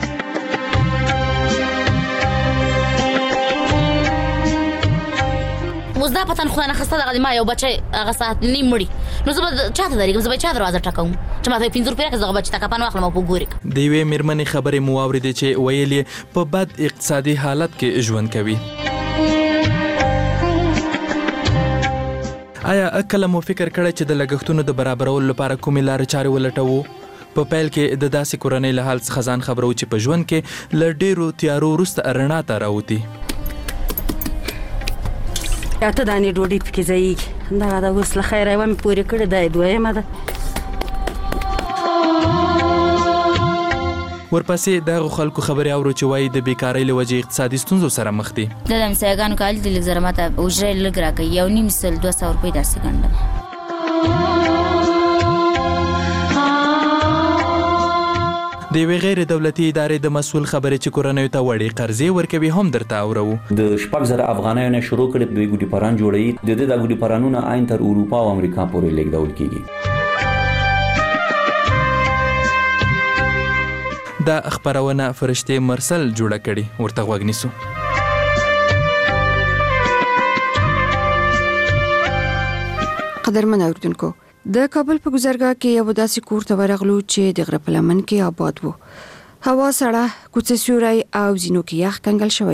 اوس دا پتن خو نه خسته دغه ما یو بچي هغه ساعت نیم مړی نو زه به چاته درېږم، زه به چا دروازه ټکوم چې ماته 50 روپۍ راکړه، زه بچی ته کپن واخلم او په ګوري. د یوې میرمنې خبرې مو واورېدې چې ویلې په بد اقتصادي حالت کې ژوند کوي. آیا کله مو فکر کړی چې د لګښتونو د برابرولو لپاره کومې لارې چارې ولټوو؟ په پیل کې د داسې کورنۍ له حال څخه ځان خبرو چې په ژوند کې له ډېرو تیارو وروسته رڼا ته راوتي. اته دانې ډوډۍ پکې ځایږي، دغه د اوس له خیره یوه مې پورې کړې، دا یې دویمه ده. ورپسې دغه خلکو خبرې اورو چې وایي د بیکارۍ له وجې اقتصادي ستونزو سره مخ دي. د همسایګانو کالي د لږ زره ماته اجرې لږ راکوي، 1.5 روپۍ داسې ګڼم. د یوې غیر دولتي ادارې د مسؤل خبرې چې کورنیو ته وړې قرضې ورکوي هم درته اورو. د 4,000 افغانیو نه شروع کړي دوی ګوډي پران جوړوي، د دې د ګوډي پرانونه عین تر اروپا او امریکا پورې لیږدول کیږي. دا خبرونه فرشته مرسل جوړه کړي، ورته غوږ نیسو. قدرمن اوردونکو، د کابل په گذرګاه کې یو داسې کور ته ورغلو چې د غره په لمن کې آباد وو. هوا سړه، کوڅې سوري او ځینو کې یخ کنګل شوی وو.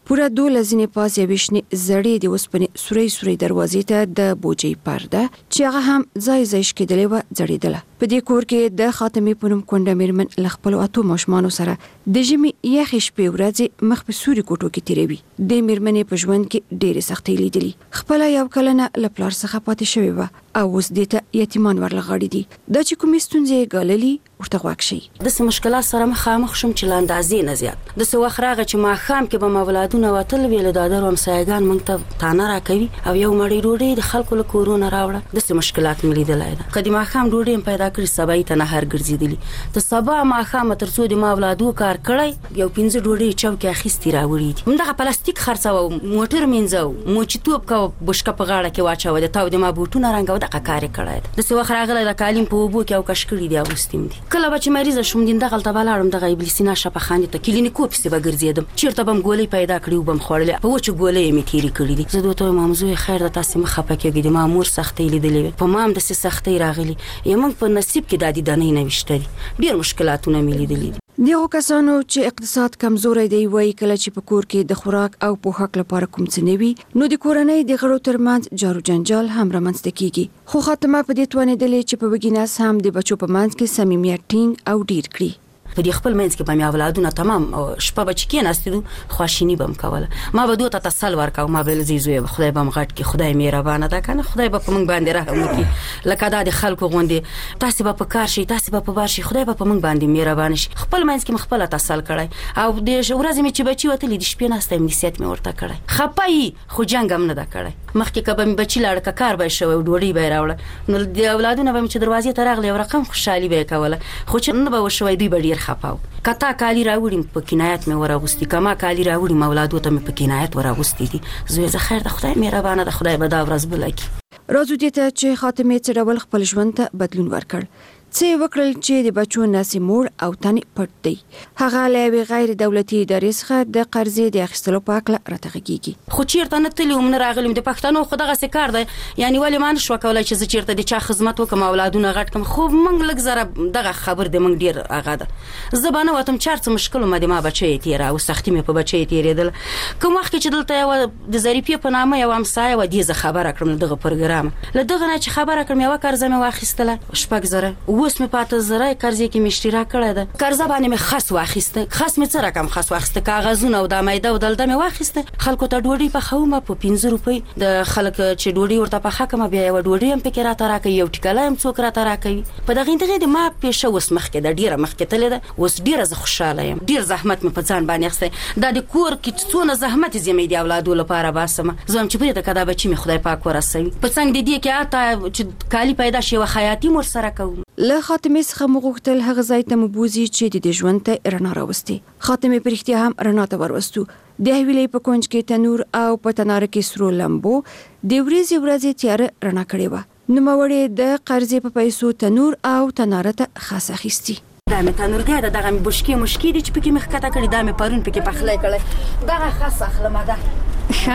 پوره 12 ځینې پاس یوې شنې زړې د اوسپنې سوري دروازې ته د بوجۍ پرده چې هغه هم ځای شکېدلې وه ځړېدله. په دې کور کې د خاتمې په نوم کونډه مېرمن له خپلو 8 ماشومانو سره د ژمي یخې شپې ورځې مخ په سوري کوټو کې تېروي. د مېرمنې په ژوند کې ډېرې سختۍ لیدلي. خپله یو کلنه له پلار څخه پاتې شوې وه او اوس دې ته یتیمان ورلغاړي دي. دا چې کومې ستونزې یې ګاللي ورته غوږ شئ. داسې مشکلات سره مخامخ شوم چې له اندازې نه زیات. داسې وخت راغی چې ماښام کې به مې اولادونه وتل ویل د دادرو همسایګان موږ ته تانه راکوي او یو مړۍ ډوډۍ د خلکو له کورونه راوړه. داسې مشکلات مې لیدلی ده. که د ماښام ډوډۍ هم پیدا کړي سبا یې ته نهار ګرځېدلي. د سبا ماښامه تر څو د ما اولادو کار کړی یو 15 ډوډۍ چوکې اخیستې راوړي دي. همدغه پلاستیک خرڅوه، موټر مینځو، موچیتوب کوه، بشکه په غاړه کې واچوه، د تاو د ما بوټونه رنګوه. دغه کار یې کړی ده. داسې وخت راغلی د کالیم په اوبو کې او کش کړي دي اغوستي دي. کله به چې مریضه شوم دغلته به لاړم دغه ابلیسینا شفاخانې ته کلینیکو پسې به ګرځېدم. چېرته به م ګولۍ پیدا کړي وبه م خوړلې. په وچو ګولۍ یې مې تېرې کړي دي. زه دوی ته وایم مامزویه خیر ده تاسې مه خفه کېږئ، د ما مور سختۍ لیدلې وې، په ما هم داسې سختۍ راغلي. زموږ په نصیب کې دا دنۍ نه ویشته دي. ډېر مشکلاتونه مې لیدلي دي. دغه کسانو چې اقتصاد کمزوری دی وایي کله چې په کور کې د خوراک او پوښاک لپاره کوم څه نه وي نو د کورنۍ د غړو ترمنځ جارو جنجال هم رامنځته کیږي. خو خاتمه په دې توانېدلې چې په وګیناس هم د بچو په منځ کې صمیمیت ټینګ او ډیر کړي. په دې خپل منځ کې به مې اولادونه تمام شپه به چې کېناستېدو خواشیني به م کوله. ما به دوی ته تسل ورکوه، ما به ویل زویه خدای به م غټ کړي، خدای مهربانه ده که نه، خدای به په موږ باندې رحم وکړي. لکه دا د خلکو غوندې تاسې به په کار شئ، تاسې به په بار شئ، خدای به په موږ باندې مهربانه شي. خپل منځ کې م خپله تسل کړی او د ورځې مې چې بچي وتلي د شپې ناسته یم نصیحت مې ورته کړی. خفه یي خو جنګ هم نه ده کړی. مخکې که به مې بچي لاړه که کار به یې شوی ډوډۍ به یې راوړه نو د اولادونه به مې چې دروازې ته راغلی یو رقم خوشحالي به یې کوله. خو چې نه به وشوی دوی به ډېر خفه وو. که تا کالي راوړي په کنایت مې وراغوستي، که ما کالي راوړي م اولادو ته مې په کنایت وراغوستي دي. زویه زه خیر ده خدای مهربانه ده، خدای به دا ورځ بله کړي. راځو دې ته چې خاتمې څه ډول خپل ژوند ته بدلون ورکړ. څه یې وکړل چې د بچو ناسې موړ او تنې پټ دی. هغه له یوې غیر دولتي ادارې څخه د قرضې د اخیستلو په هکله راته غږېږي. خو چېرته نه تللي وم نه راغلي وم. د پښتنو خو دغسې کار دی، یعنې ولې ما نه شوه کولی چې زه چېرته د چا خدمت وکړم اولادونه غټ کړم. خو موږ لږ زره دغه خبر د موږ ډېر هغه ده. زه به نه وتم چې هر څه مشکل ومه د ما بچی یې تېره او سختي مې په بچی یې تېرېدله. کوم وخت کې چې دلته یوه د ظریفې په نامه یوه همسایه وه دې زه خبره کړم له دغه پروګرامه. له دغه نه چې خبره کړم یوه قرضه مې واخیستله 6 زره، اوس مې پاته زره قرضې کې مې اشتراک کړی ده. قرضه باندې مې خس واخیسته. خس مې څه رقم خس واخیسته، کاغذونه او دا میده او دلده مې واخیسته. خلکو ته ډوډۍ پخوم په 15 روپۍ. د خلک چې ډوډۍ ورته پخه کړم بیا یوه ډوډۍ هم پکې راته راکوي، یو ټیکلی هم څوک راته راکوي. په دغې د ما پیشه اوس مخکې ده، ډېره مخکې تللې ده. اوس ډېره زه خوشحاله یم. ډېر زحمت مې په ځان باندې اخیستی. دا د کور کې څونه زحمت یې زه مې د اولادو لپاره باسم. زه وایم چې پرېږده که دا بچي مې خدای پاک ورسوي. په څنګ د دې کې حتی چې کالي پیدا شي یوه خیاطي م ورسره کوم. له خاتمې څخه مو غوښتل هغه ځای ته مو بوځي چې د دې ژوند ته رڼا راوستي. خاتمې په رښتیا هم رڼا ته وروستو. د حویلۍ په کونج کې تنور او په تناره کې سرو لمبو د ورځې تیاره رڼا کړې وه. نوموړې د قرضې په پیسو تنور او تناره ته خاص اخیستي. دا مې تنورګی ده، دغه مې بشکې مشکې دي چې پکې مې ښکته کړي، دا مې پرون پکې پخلی کړی. دغه خاص اخلم ده. ښه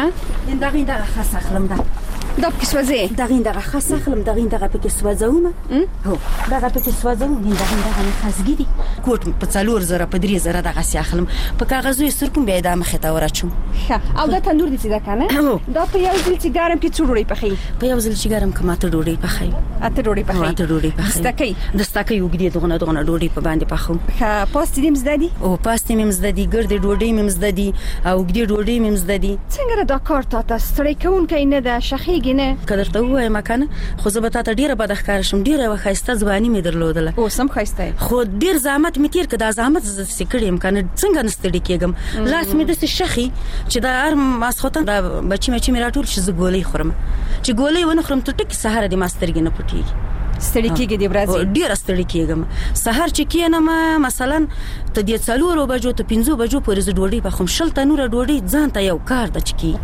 دغه خاص اخلم ده. دا پکې سوځې؟ دغه خاص اخلم، دغه پکې سوځوم. هو دغه پکې سوځوم. دغه مې خاصګي دي. کوټ په 4 زره په 3 زره دغسې اخلم. په کاغذو یې سرکم بیا یې دا مخې ته وراچوم. ښه او دا تندور دي چې ده که نه؟ دا په یو ځل چې ګرم کې څو ډوډۍ پخوي؟ په یو ځل چې ګرم کړم 8 ډوډۍ پخوي. 8 ډوډۍ پخوي؟ 8 ډوډۍ پخوي. دستکۍ اوږدې دغونه ډوډۍ په باندې پخوم. ښه پاستې دې م زده دي؟ او پاستې مې م زده دي، ګردې ډوډۍ مې م زده دي او اوږدې ډوډۍ مې م زده دي. څنګه دا کار تاته ستړی کوونکی نه ده، شخېږي نه؟ که درته ووایم که نه خو زه به تا ته ډېره بده ښکاره شم. ډېره یوه ښایسته ځواني مې درلودله. اوس هم ښایسته یې، خو ډېر زحمت مې تېر کړ. دا زحمت زه داسې کړی یم که نه څنګه نه ستړي کېږم. لاس مې داسې شخي چې دا هر ماسخوتن دا بچي مچي مې راټول چې زه ګولۍ خورم. چې ګولۍ ونه خورم تر ټکي سهاره د ما سترګې نه پټېږي. ستړي کېږي د ورځې؟ ډېره ستړي کېږم. سهار چې کېنم مثلا ته د 4 بجو ته 5 بجو پورې زه ډوډۍ پخوم. 20 تنوره ډوډۍ ځان ته یو کار ده چې کېږي.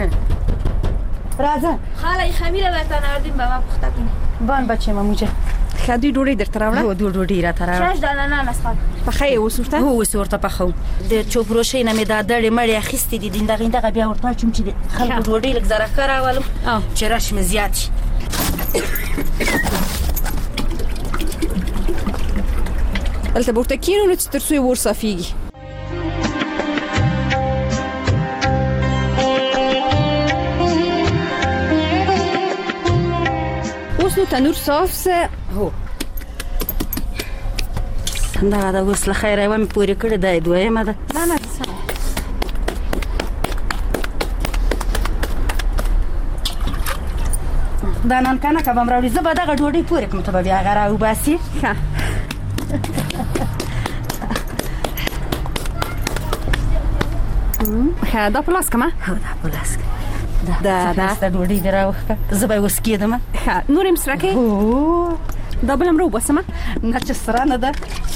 راځه خاله خمیره درته ناردیم به ما پخته کنی بان بچه ماموجه. ښه دوی ډوډۍ درته راوړه؟ هو دوی ډوډۍ راته راوړه. 6 دانه نانس خاله پخه یې اوس ورته؟ هو اوس ورته پخوم. د چوپروشۍ نه مې دا دړې مړې اخیستې دي. دغه بیا ورته اچوم چې د خلکو ډوډۍ لږ زره ښه راولم چې رش مې زیات شي. هلته به ورته کښېنو نو چې تر څو یې اور صافېږي. اوس نو تنور صاف سه هو دا اوس له خیره و مې پورې کړې دا دویمه ده نه دا نن کنه کبم راوړي زه به دغه ډوډۍ پورې کوم ته به بیا هغه راوباسي ښه دا په لاس کومه هو دا په لاس دا ډوډۍ دې راوښکه زه به یې اوس کېدم ښه نور یې مسره کوې دا بل هم راوباسمه نه چې سره نه ده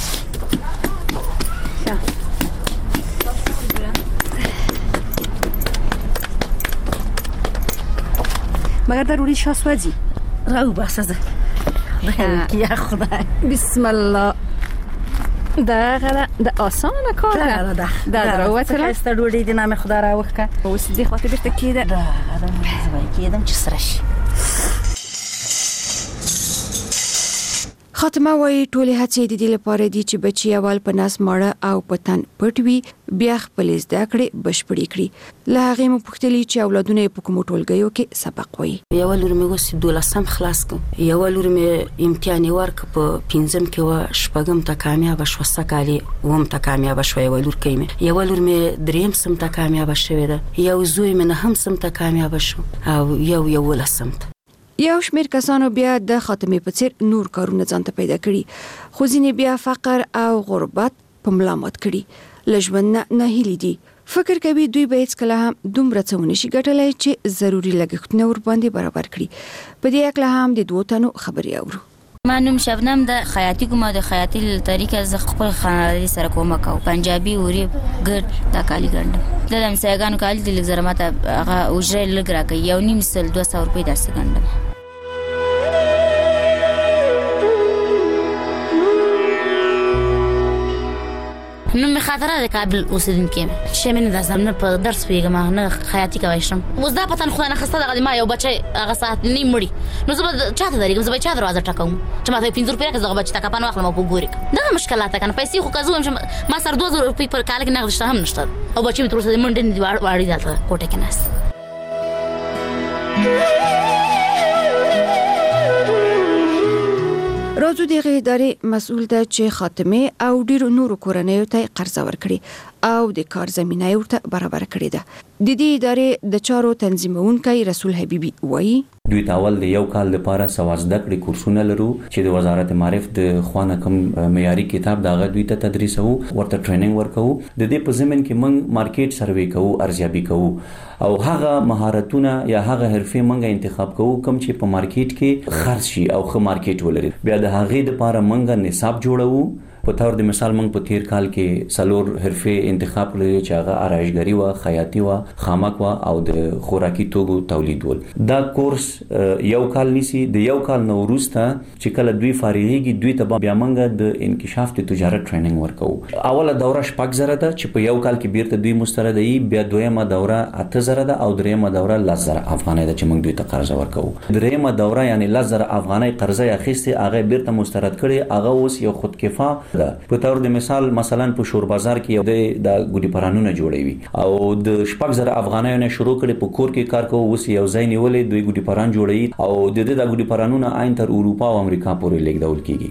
مگر دا ډوډۍ شا سوځي راوباسه زه یا خدای بسم الله دا غره د آسانه کار ده دا راوتله ښایسته ډوډۍ دې نامې خدا راوښکه اوس دې خواته بېرته کېده زه به یې کېدم چې سره شي خاتمه وایي ټولې هڅې د دې لپاره دي چې بچي اول په ناس ماړه او په تن پټ وي بیا خپلې زده کړې بشپړې کړي له هغې مو پوښتلي چې اولادونه یې په کومو ټولګیو کې سبق وایي یوه لور مې اوس 12 خلاص کړ یوه لور مې امتحان یې ورکړ په 5 کې وه شپږم ته کامیابه شوه سږکال یې 9 ته کامیابه شوه یوه لور کې مې یوه لور مې 3 سم ته کامیابه شوې ده یو زوی مې 9 سم ته کامیابه شو او یو 11 ته یو شمېر کسانو بیا د خاتمې په څیر نور کارونه ځان ته پیدا کړي خو ځینې بیا فقر او غربت په ملا مات کړي له ژوند نه ناهیلي دي فکر کوي دوی به هیڅکله هم دومره څه ونه شي ګټلی چې ضروري لګښتونه ورباندې برابر کړي په دې هکله هم د 2 تنو خبرې اورو ما نوم شبنم د خیاطي کوم د خیاطي طریقه ز خپل خانوادي سره کوم کاو پنجابي اوري ګډ دا کالی ګڼم د همسایګانو کالی د لږ زره ماته هغه اجره لږ راکړي یو نیم سل 200 روپۍ داسې ګڼم نو می خاطره د کابل اوسیدونکو شمن د زمنه په درس پیګم نه خیاطي کوي شم اوس دا پتن خو نه خسته دغه ما یو بچي هغه ساعت نیم مړي نو زه به چاته درېږم زه به چا دروازه ټکوم چې ما ته 500 روپۍ راکړه زه بچی ټکا پانو اخلم په ګوري دا مشکلات کنه پیسې خو کزوم ما سر 2000 روپۍ پر کال کې نغد شته هم نشته او بچی تر اوسه منډه نه واړی دلته کوټه کې ناس راځو دغه ادارې مسؤل ده چې خاتمه او ډیرو نورو کورنیو ته قرض ورکړي او د کار زمينه ورته برابر کړي ده د دې ادارې د چارو تنظیمونکي رسول حبیبي وایي دوی تاول د یو کال لپاره سوازده کړي کورسونه لرو چې د وزارت معارف د خوانه کم معیاري کتاب داغه دوی ته تدریسو ورته ټریننګ ورکو د دې په ضمن کې موږ مارکیټ سروې کوو ارزیابي کوو او هغه مهارتونه یا هغه حرفې موږ انتخاب کوو کوم چې په مارکیټ کې خرڅ شي او ښه مارکیټ ولري بیا د هغې لپاره موږ نصاب جوړو په تور د مثال موږ په تیر کال کې سلور حرفې انتخاب کړل چې هغه آرایشګری و خیاطي و خامک و او د خوراکي توکو تولید ول دا کورس یو کال نسی د یو کال نو وروسته چې کله دوی فارغيږي دوی ته بیا موږ د انکشاف د تجارت ټریننګ ورکو اوله دوره شپږ زره ده چې په یو کال کې بیرته دوی مستردي بیا دویمه دوره 8000 ده او دریمه دوره 10000 افغانۍ ده چې موږ دوی ته قرض ورکو دریمه دوره یعنی 10000 افغانۍ قرضه اخیسته هغه بیرته مسترد کړي هغه اوس یو خودکفا په تور د مثال مثلا په شور بازار کې یو د ګوډي پرانونه جوړوي او د شپږ زره افغانۍ نه شروع کړي په کور کې کار کوي اوس یو ځای نیولې دوی ګوډي پران جوړوي او د دې د ګوډي پرانونه عین تر اروپا او امریکا پورې لیږدول کیږي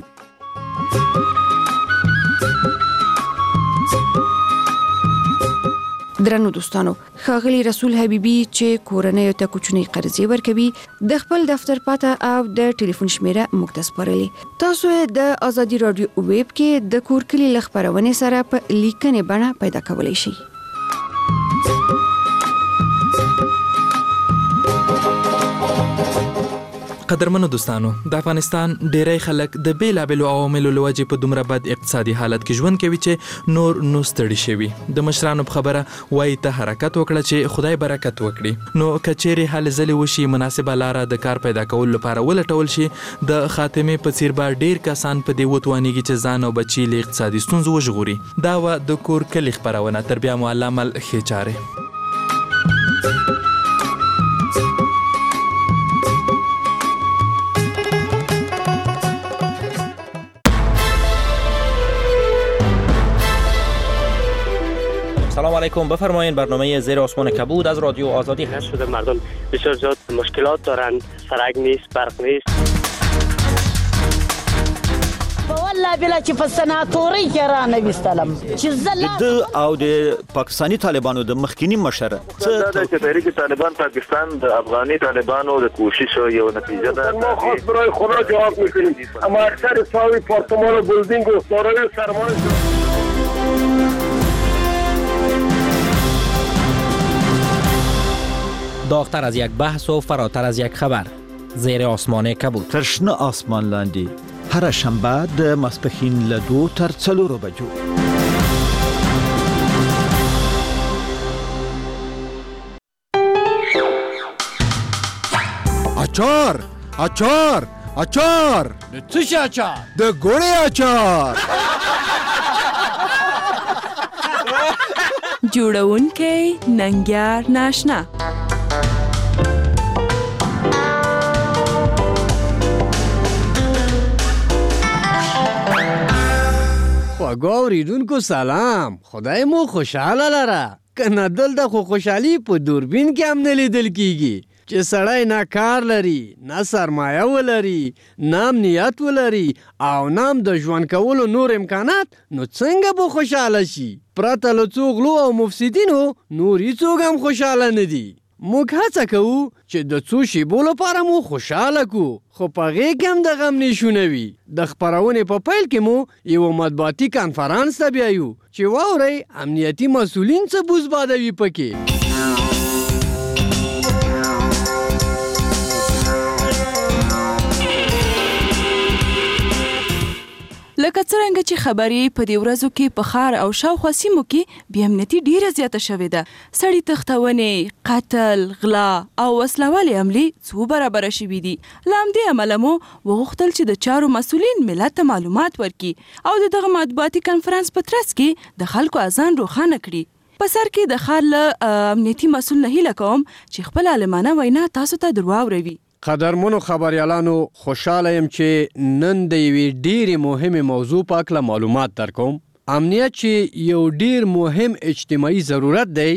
درنو دوستانو ښاغلي رسول حبیبي چې کورنۍ ته کوچنی قرضې ورکوي د خپل دفتر پته او د ټلیفون شمیره موږ ته سپارلې تاسو د ازادي رادیو ویب کې د کورکلي خبرونه سره په لیکنې بڼه پیدا کولای شئ قدرمنو دوستانو د افغانستان ډیری خلک د بیلابلو عواملو لوجې په دومره بد اقتصادي حالت کې ژوند کوي چې نور نو ستړي شوي د مشرانو په خبره وایي ته حرکت وکړه چې خدای برکت وکړي نو کچېرې هلې ځلې وشي مناسبه لاره د کار پیدا کولو لپاره ولټول شي د خاتمې په څیر به ډیر کسان په دې وتوانیږي چې ځان او بچي له اقتصادي ستونزو وژغوري دا و د کور کلی خبرونه تر بیا مو الله مل ښې چارې سلام علیکم بفرمایید برنامه زیر آسمان کبود از رادیو آزادی هست شده مردم بسیار زیاد مشکلات دارند سرک نیست برق نیست په والله بلا چې په سناتوري کې را نه وستلم چې د او د پاکستاني طالبانو د مخکینی مشر دا چې تحریک طالبان پاکستان د افغاني طالبانو د کوشش یو نتیجه ده ما خاص برای خدا جواب میکنیم اما اکثر ساوی پارتمان و بلدینگ و دارای سرمایه داغتر از یک بحث و فراتر از یک خبر زیر آسمان کبود ترشنه آسمان لاندې هر شنبه د ماسپښین له 2 تر 4 بجو اچار اچار اچار د څه شي اچار د ګوړې اچار جوړونکی ننګیار ناشنا خواږه اوریدونکو سلام خدای مو خوشحاله لره کنه دلته خو خوشحالي په دوربین کې هم نه لیدل کیږي چې سړی نه کار لري نه سرمایه ولري نه امنیت ولري او نام د ژوند کولو نور امکانات نو څنګه به خوشحاله شي پرته له څو غلو او مفسدینو نور هیڅوک هم خوشحاله نه دي موږ هڅه کوو چې د څو شیبو لپاره مو خوشحاله کو خو په هغې کې هم د غم نښونه وي د خپرونې په پیل کې مو یو مطبوعاتي کنفرانس ته بیایو چې واورئ امنیتي مسؤلین څه بوزبادوي پکې لکه څرنګه چې خبرې په دې ورځو کې په ښار او شاوخوا سیمو کې بې امنیتي ډېره زیاته شوې ده سړي تښتونې قتل غلا او وسلوالې حملې څو برابره شوي دي له همدې امله مو وغوښتل چې د چارو مسؤلین ملت ته معلومات ورکړي او د دغه مطبوعاتي کنفرانس په ترڅ کې د خلکو اذان روښانه کړي په سر کې د ښار له امنیتي مسؤل نه هیله کوم چې خپل عالمانه وینا تاسو ته در واوروي قدرمنو خبریالانو خوشحاله یم چې نن د یوې ډېرې مهمې موضوع په هکله معلومات درکوم امنیت چې یو ډېر مهم اجتماعي ضرورت دی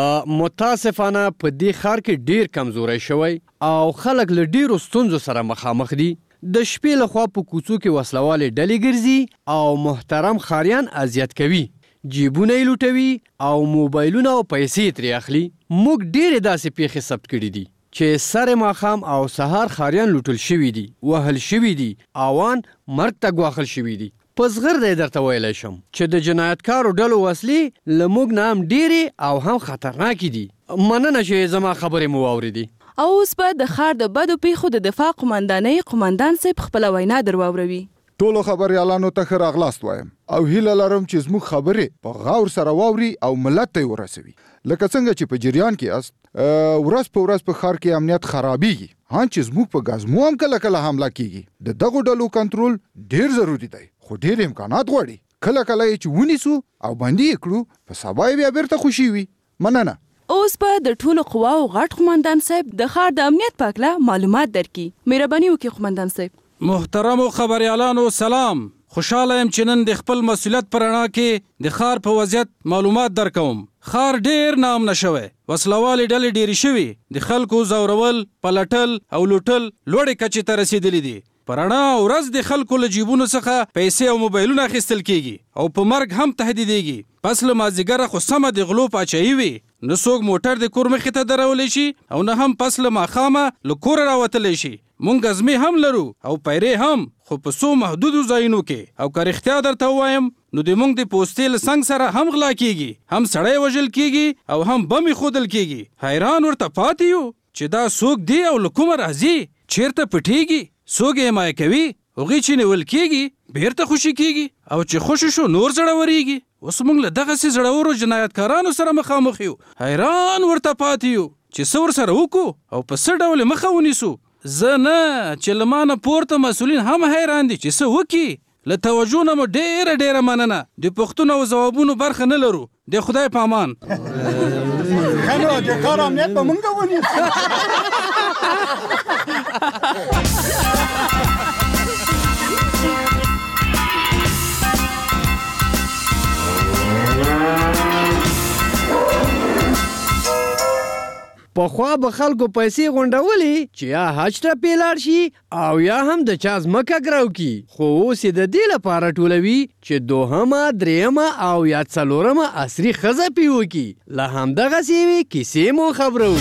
متاسفانه په دې ښار کې ډېر کمزوری شوی او خلک له ډېرو ستونزو سره مخامخ دي د شپې لخوا په کوڅو کې وسلوالې ډلې ګرځي او محترم ښاریان اذیت کوي جیبونه یې لوټوي او موبایلونه او پیسې ترې اخلي موږ ډېرې داسې پیښې ثبت کړي دي چې سر ماښام او سهار ښاریان لوټل شوي دي وهل شوي دي اوان مرګ ته ګواښل شوي دي په زغر دی درته ویلی شم چې د جنایتکارو ډلو وسلې له موږ نه هم ډېرې او هم خطرناکې دي مننه چې زما خبرې مو واورېدې او اوس به د ښار د بدو پیښو د دفاع قمندانۍ قمندان صاحب خپله وینا در واوروي ټولو خبریالانو ته ښه راغلاست وایم او هیله لرم چې زموږ خبرې په غور سره واوري او ملت ته یې ورسوي لکه څنګه چې په جریان کې یاست ورځ په ورځ په ښار کې امنیت خرابېږي چې زموږ په ګازمو هم کله کله حمله کیږي د دغو ډلو کنټرول ډېر ضروري دی خو ډېر امکانات غواړي کله کله یې چې ونیسو او بندي یې کړو په سبا یې بیا بیرته خوشي وي مننه اوس به د ټولو قواو غټ قمندان صاحب د ښار د امنیت په هکله معلومات درکړي مهرباني وکړئ قمندان صاحب محترمو خبریالانو سلام خوشحاله یم چې نن د خپل مسؤلیت په رڼا کې د ښار په وضعیت معلومات درکوم ښار ډېر ناامنه شوی وسلوالې ډلې ډېرې شوي د خلکو ځورول پلټل او لوټل لوړې کچې ته رسېدلي دي په رڼا ورځ د خلکو له جیبونو څخه پیسې او موبایلونه اخیستل کیږي او په مرګ هم تهدیدېږي پس له مازدیګره خو سمه د غلو پاچاهي وي نه څوک موټر د کور مخې ته درولی شي او نه هم پس له ماښامه له کوره راوتلی شي مونږ ازمې هم لرو او پیرې هم خو په څو محدودو ځایونو کې او که رښتیا درته ووایم نو د مونږ د پوستې له څنګ سره هم غلا کیږي هم سړی وژل کیږي او هم بم ایښودل کیږي حیران ورته پاتې یو چې دا څوک دی او له کومه راځي چیرته پټیږي څوک یې حمایه کوي هغوی چې نیول کیږي بیرته خوشي کیږي او چې خوشي شو نور زړورېږي اوس موږ له دغسې زړورو جنایتکارانو سره مخامخ یو حیران ورته پاتې یو چې څه ورسره وکړو او په څه ډول مخه ونیسو زه نه چې له ما نه پورته مسؤلین هم حیران دي چې څه وکړي له توجه نه مو ډېره مننه د پوښتنو او ځوابونو برخه نه لرو د خدای په امان ښه نو د ښار امنیت به موږ ونیسو پخوا به خلکو پیسې غونډولې چې یا حج ته پیلاړ شي او یا هم د چا ځمکه ګراو کی، خو اوس یې د دې لپاره ټولوي چې دوهمه، درېیمه او یا څلورمه عصري ښځه پې وکړي. له همدغسې یوې کیسې مو خبرو.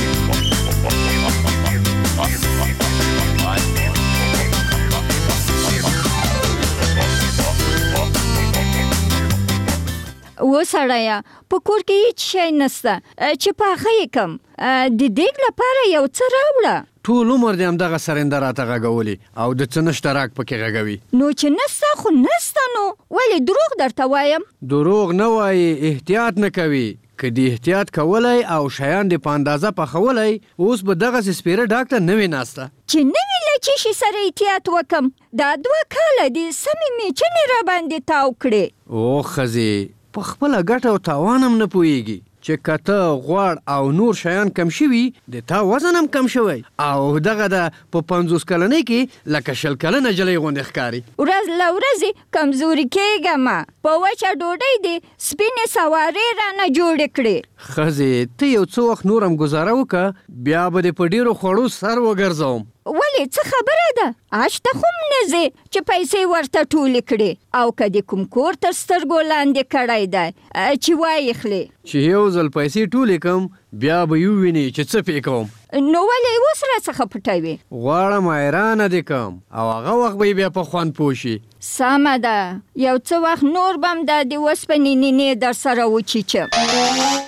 و سړیه په کور کې هیڅ شی نسته چې پاخه یې کم، د دیګ لپاره یو څه راوړه. ټول عمر دې همدغه سرنده راته غږولې او د څه نشته راک پکې غږوي. نو چې نسته خو نسته، نو ولې دروغ درته وایم؟ دروغ نه وایي، احتیاط نه کوي. که دې احتیاط کولی او شیان دې په اندازه پخولی، اوس به دغسې سپېره ډاکټر نه وي ناسته. چې نوي له څه شي سره احتیاط وکم؟ دا 2 کاله دي سمې میچنې راباندې تاو کړې. او ښځې په خپله ګټه او تاوان هم نه پوهېږي چې کته، غوړ او نور شیان کم شوي، د تا وزن هم کم شوی او دغه د په 50 کلنۍ کې لکه 20 کلنه نجلۍ غوندې ښکاري. ورځ له ورځې کمزوري کېږم، په وچه ډوډۍ دې سپینې سوارې رانه جوړې کړې. ښځې ته یو څه وخت نور هم ګزاره وکړه، بیا به دې په ډېرو خوړو سر وګرځوم. ولې څه خبره ده؟ حج ته خو هم نه ځې چې پیسې ورته ټولې کړې، او که د کوم کور تر سترګو لاندې کړی دی چې وایې خلې چې یو ځل پیسې ټولې کړم، بیا به یې ووینې چې څه پې کوم. نو ولې اوس راڅخه پټوې؟ غواړم حیرانه دې کړم او هغه وخت به یې بیا په خوند پوه شي. سمه ده، یو څه وخت نور به هم د اوسپنې نینې در سره وچیچم.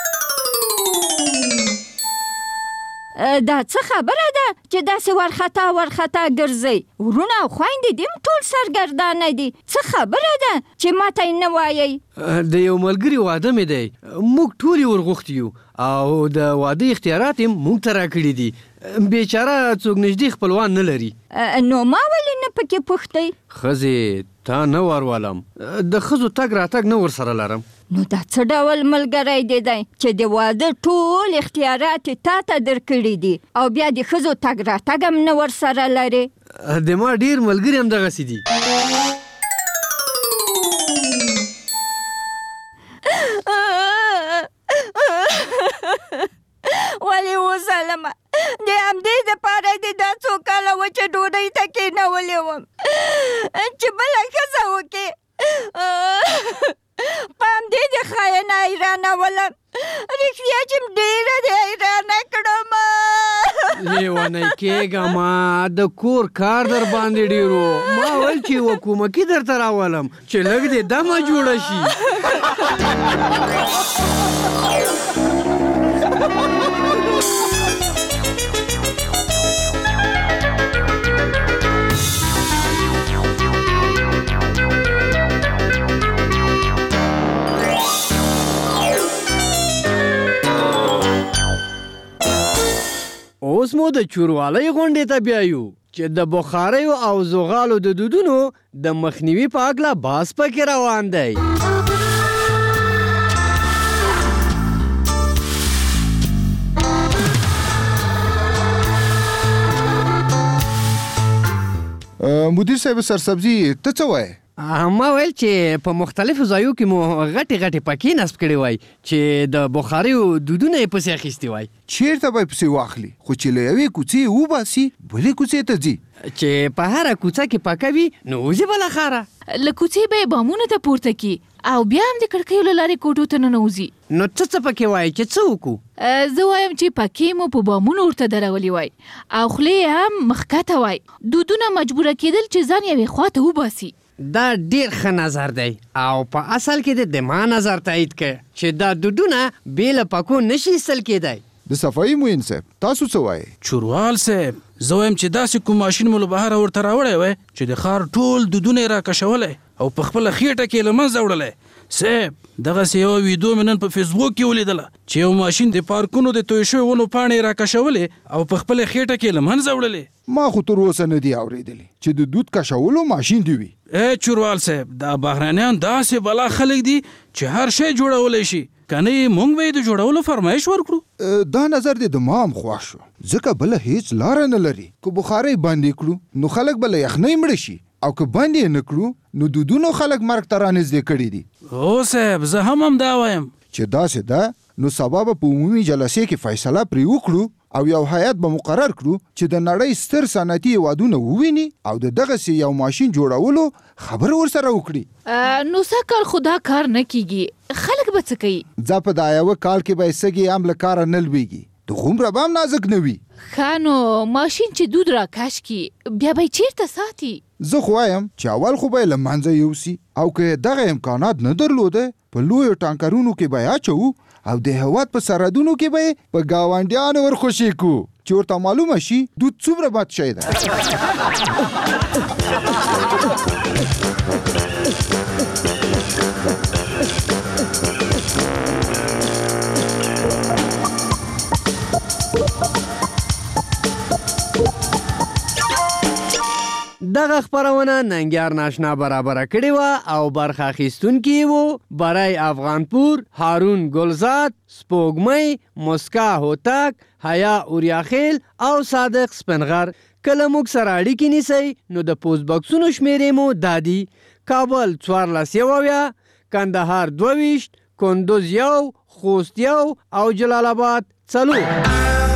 دا څه خبره ده چې داسې ورخطا ګرځئ؟ ورونه او خویندې دې هم ټول سرګردانه دي. څه خبره ده چې ماته یې نه وایئ؟ د یو ملګري واده مې دی، موږ ټول یې ورغوښتي یو او د واده اختیارات یې موږ ته راکړي دي. بیچاره څوک نږدې خپلوان نه لري. نو ما ولې نه پکې پوښتئ؟ ښځې تا نه ورولم، د ښځو تګ راتګ نه ورسره لرم. نو دا څه ډول ملګری دی چې د واده ټول اختیارات تا ته درکړي دي او بیا د ښځو تګ راتګ هم نه ورسره لرې؟ د ما ډېر ملګري هم دغسې دي. ولې وظالمه، د همدې دپاره دې دا څو کاله وچه ډوډۍ ته کېنولې وم چې بله ښځه وکړې. په همدې د خاینه حیرانولم، رښتیا چې ډېره دې حیرانه کړم. لیونی کېږم، د کور کار در باندې ډېر و. ما ویل چې یوه کومکي درته راولم چې لږ دې دمه جوړه شي. اوس مو د چوروالۍ غونډې ته بیایو چې د بخاریو او زغالو د دودونو د مخنیوي په هکله بحث پکې روان دی. مدیر صاحب سرسبزي ته څه وایې؟ ما ویل چې په مختلفو ځایو کې مو غټې پکې نصب کړې وای چې د بخاریو دودونه یې پسې اخیستي وای. چیرته به یې پسې واخلي، خو چې له یوې کوڅې یې وباسي بلې کوڅې ته ځي. چې په هره کوڅه کې پکه وي نو وځي بله ښاره. له کوڅې به یې بامونه ته پورته کي او بیا هم د کړکیو له لارې کوټو ته ننوځي. نو څه پکې وایي چې څه وکړو؟ زه وایم چې پکې مو په بامونو ورته درولي وای او خولې یې هم مخکته وای. دودونه مجبوره کېدل چې ځان یوې خوا ته وباسي. دا ډیر ښه نظر دی او په اصل کې د ما نظر تایید کړ چې دا دودونه بې له پکو نشي ایستل کېدی. د صفایي معین صاحب تاسو څه وایئ؟ چوروال صاحب زه وایم چې داسې کوم ماشین مو له بهره ورته راوړی وی چې د ښار ټول دودونه یې راکشولی او په خپله خېټه کې یې له منځه وړلی. صاحب دغسې یوه ویډیو مې نن په فیسبوک کې ولیدله چې یو ماشین د پارکونو د توی شویو ونو پاڼې یې راکشولې او په خپله خېټه کې یې له منځه وړلې. ما خو تر اوسه نه دي اورېدلي چې د دود کشولو ماشین دی وي. چوروال صاحب دا بهرانیان داسې بلا خلک دي چې هر شی جوړولی شي، که نه یې موږ به یې د جوړولو فرمایش ورکړو. دا نظر دې د ما هم خوښ شو، ځکه بله هیڅ لاره نه لري. که بخارۍ بندې کړو نو خلک به له یخنۍ مړه شي او که بندې یې نه کړو نو دودونو خلک مرګ ته رانږدې کړي دي. هو صاحب زه هم دا وایم چې داسې ده نو سبا به په عمومي جلسې کې فیصله پرې وکړو او یو هیئت به مقرر کړو چې د نړۍ ستر صنعتي هیوادونه وویني او د دغسې یو ماشین جوړولو خبر ورسره وکړي. نو سکل خدا کار نه کیږي خلک به څه کوي؟ ځا په دا یو کال کې به سګي هم له کاره نه لویږي د غومره به هم نازک نه وي. خانو ماشین چې دود را کش کی بیا به چیرته ساتي؟ زه خو وایم چې اول خو به له منځه یوسي او که دغه امکانات نه درلوده په لویو ټانکرونو کې به اچوو او د هیواد په سرحدونو کې به په ګاونډیانو ورخوشي کو چې ورته معلومه شي دود څومره بد شی ده. دغه خبرونه ننګیار ناشنا برابر کړي و او برخه اخیستونکي وو برای افغانپور، هارون ګلزاد، سپوږمۍ، مسکا هوتک، حیا اوریاخیل او صادق سپنغر. کله موږ سره اړیکې نیسئ نو د پوسټ باکسونو شمیرې مو دادي: کابل 1400، کندهار 22، کندوز 1، خوست 1 او جلال آباد 4.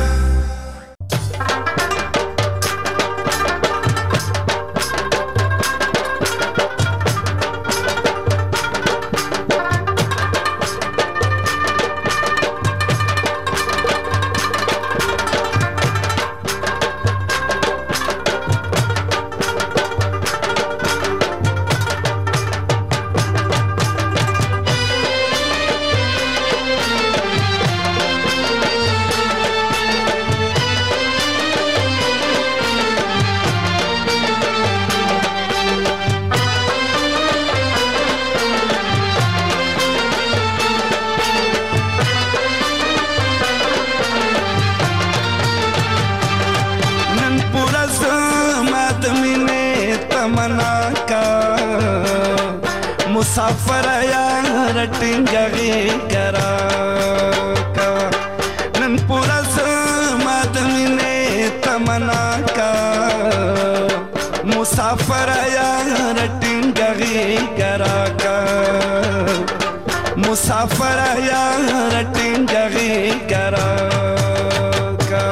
مسافر یار ټینګه کرا کا نن پورا زمات مینه تمنا کا مسافر یار ټینګه کرا کا مسافر یار ټینګه کرا کا.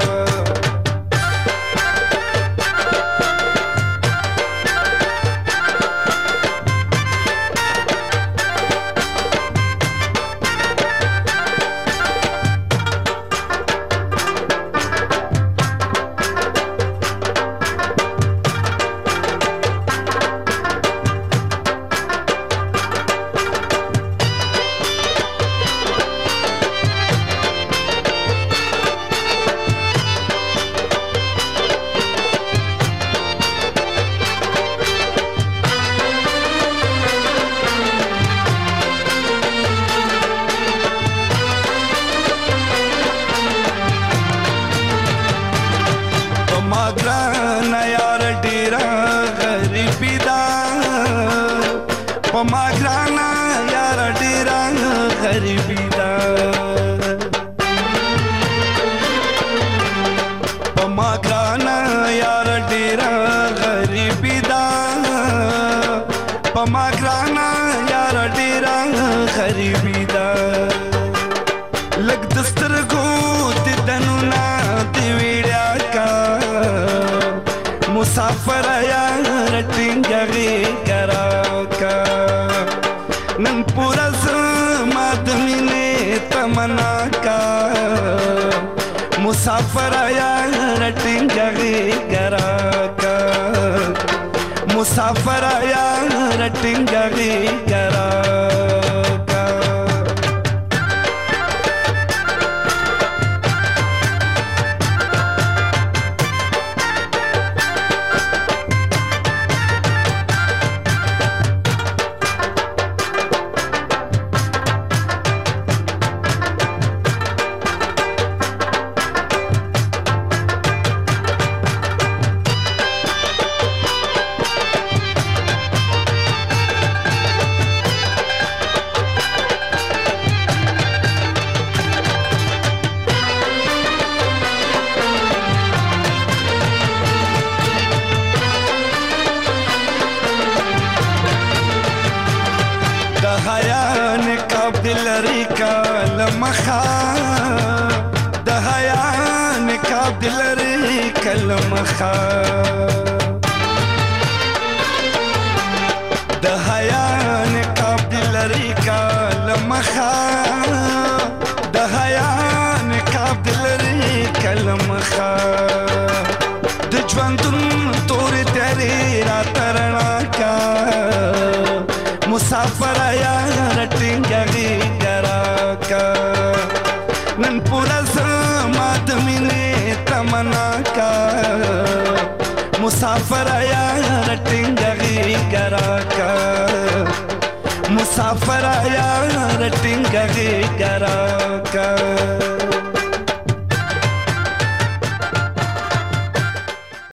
مسافر یار ټینګه کرا کا نن پورا زمات مینه تمنا کا مسافر یار ټینګه کرا کا مسافر یار ټینګه کرا کا. دلری کا لمخا د حیا نقاب دلری کلمخا د حیا نقاب دلری کا لمخا د حیا نقاب دلری کلمخا د ژوندون تور تیری را ترنا کا مسافر یا رټینګي ګرا کا نن پورا زما د مینې تمنا کا مسافر یا رټینګي ګرا کا مسافر یا رټینګي ګرا کا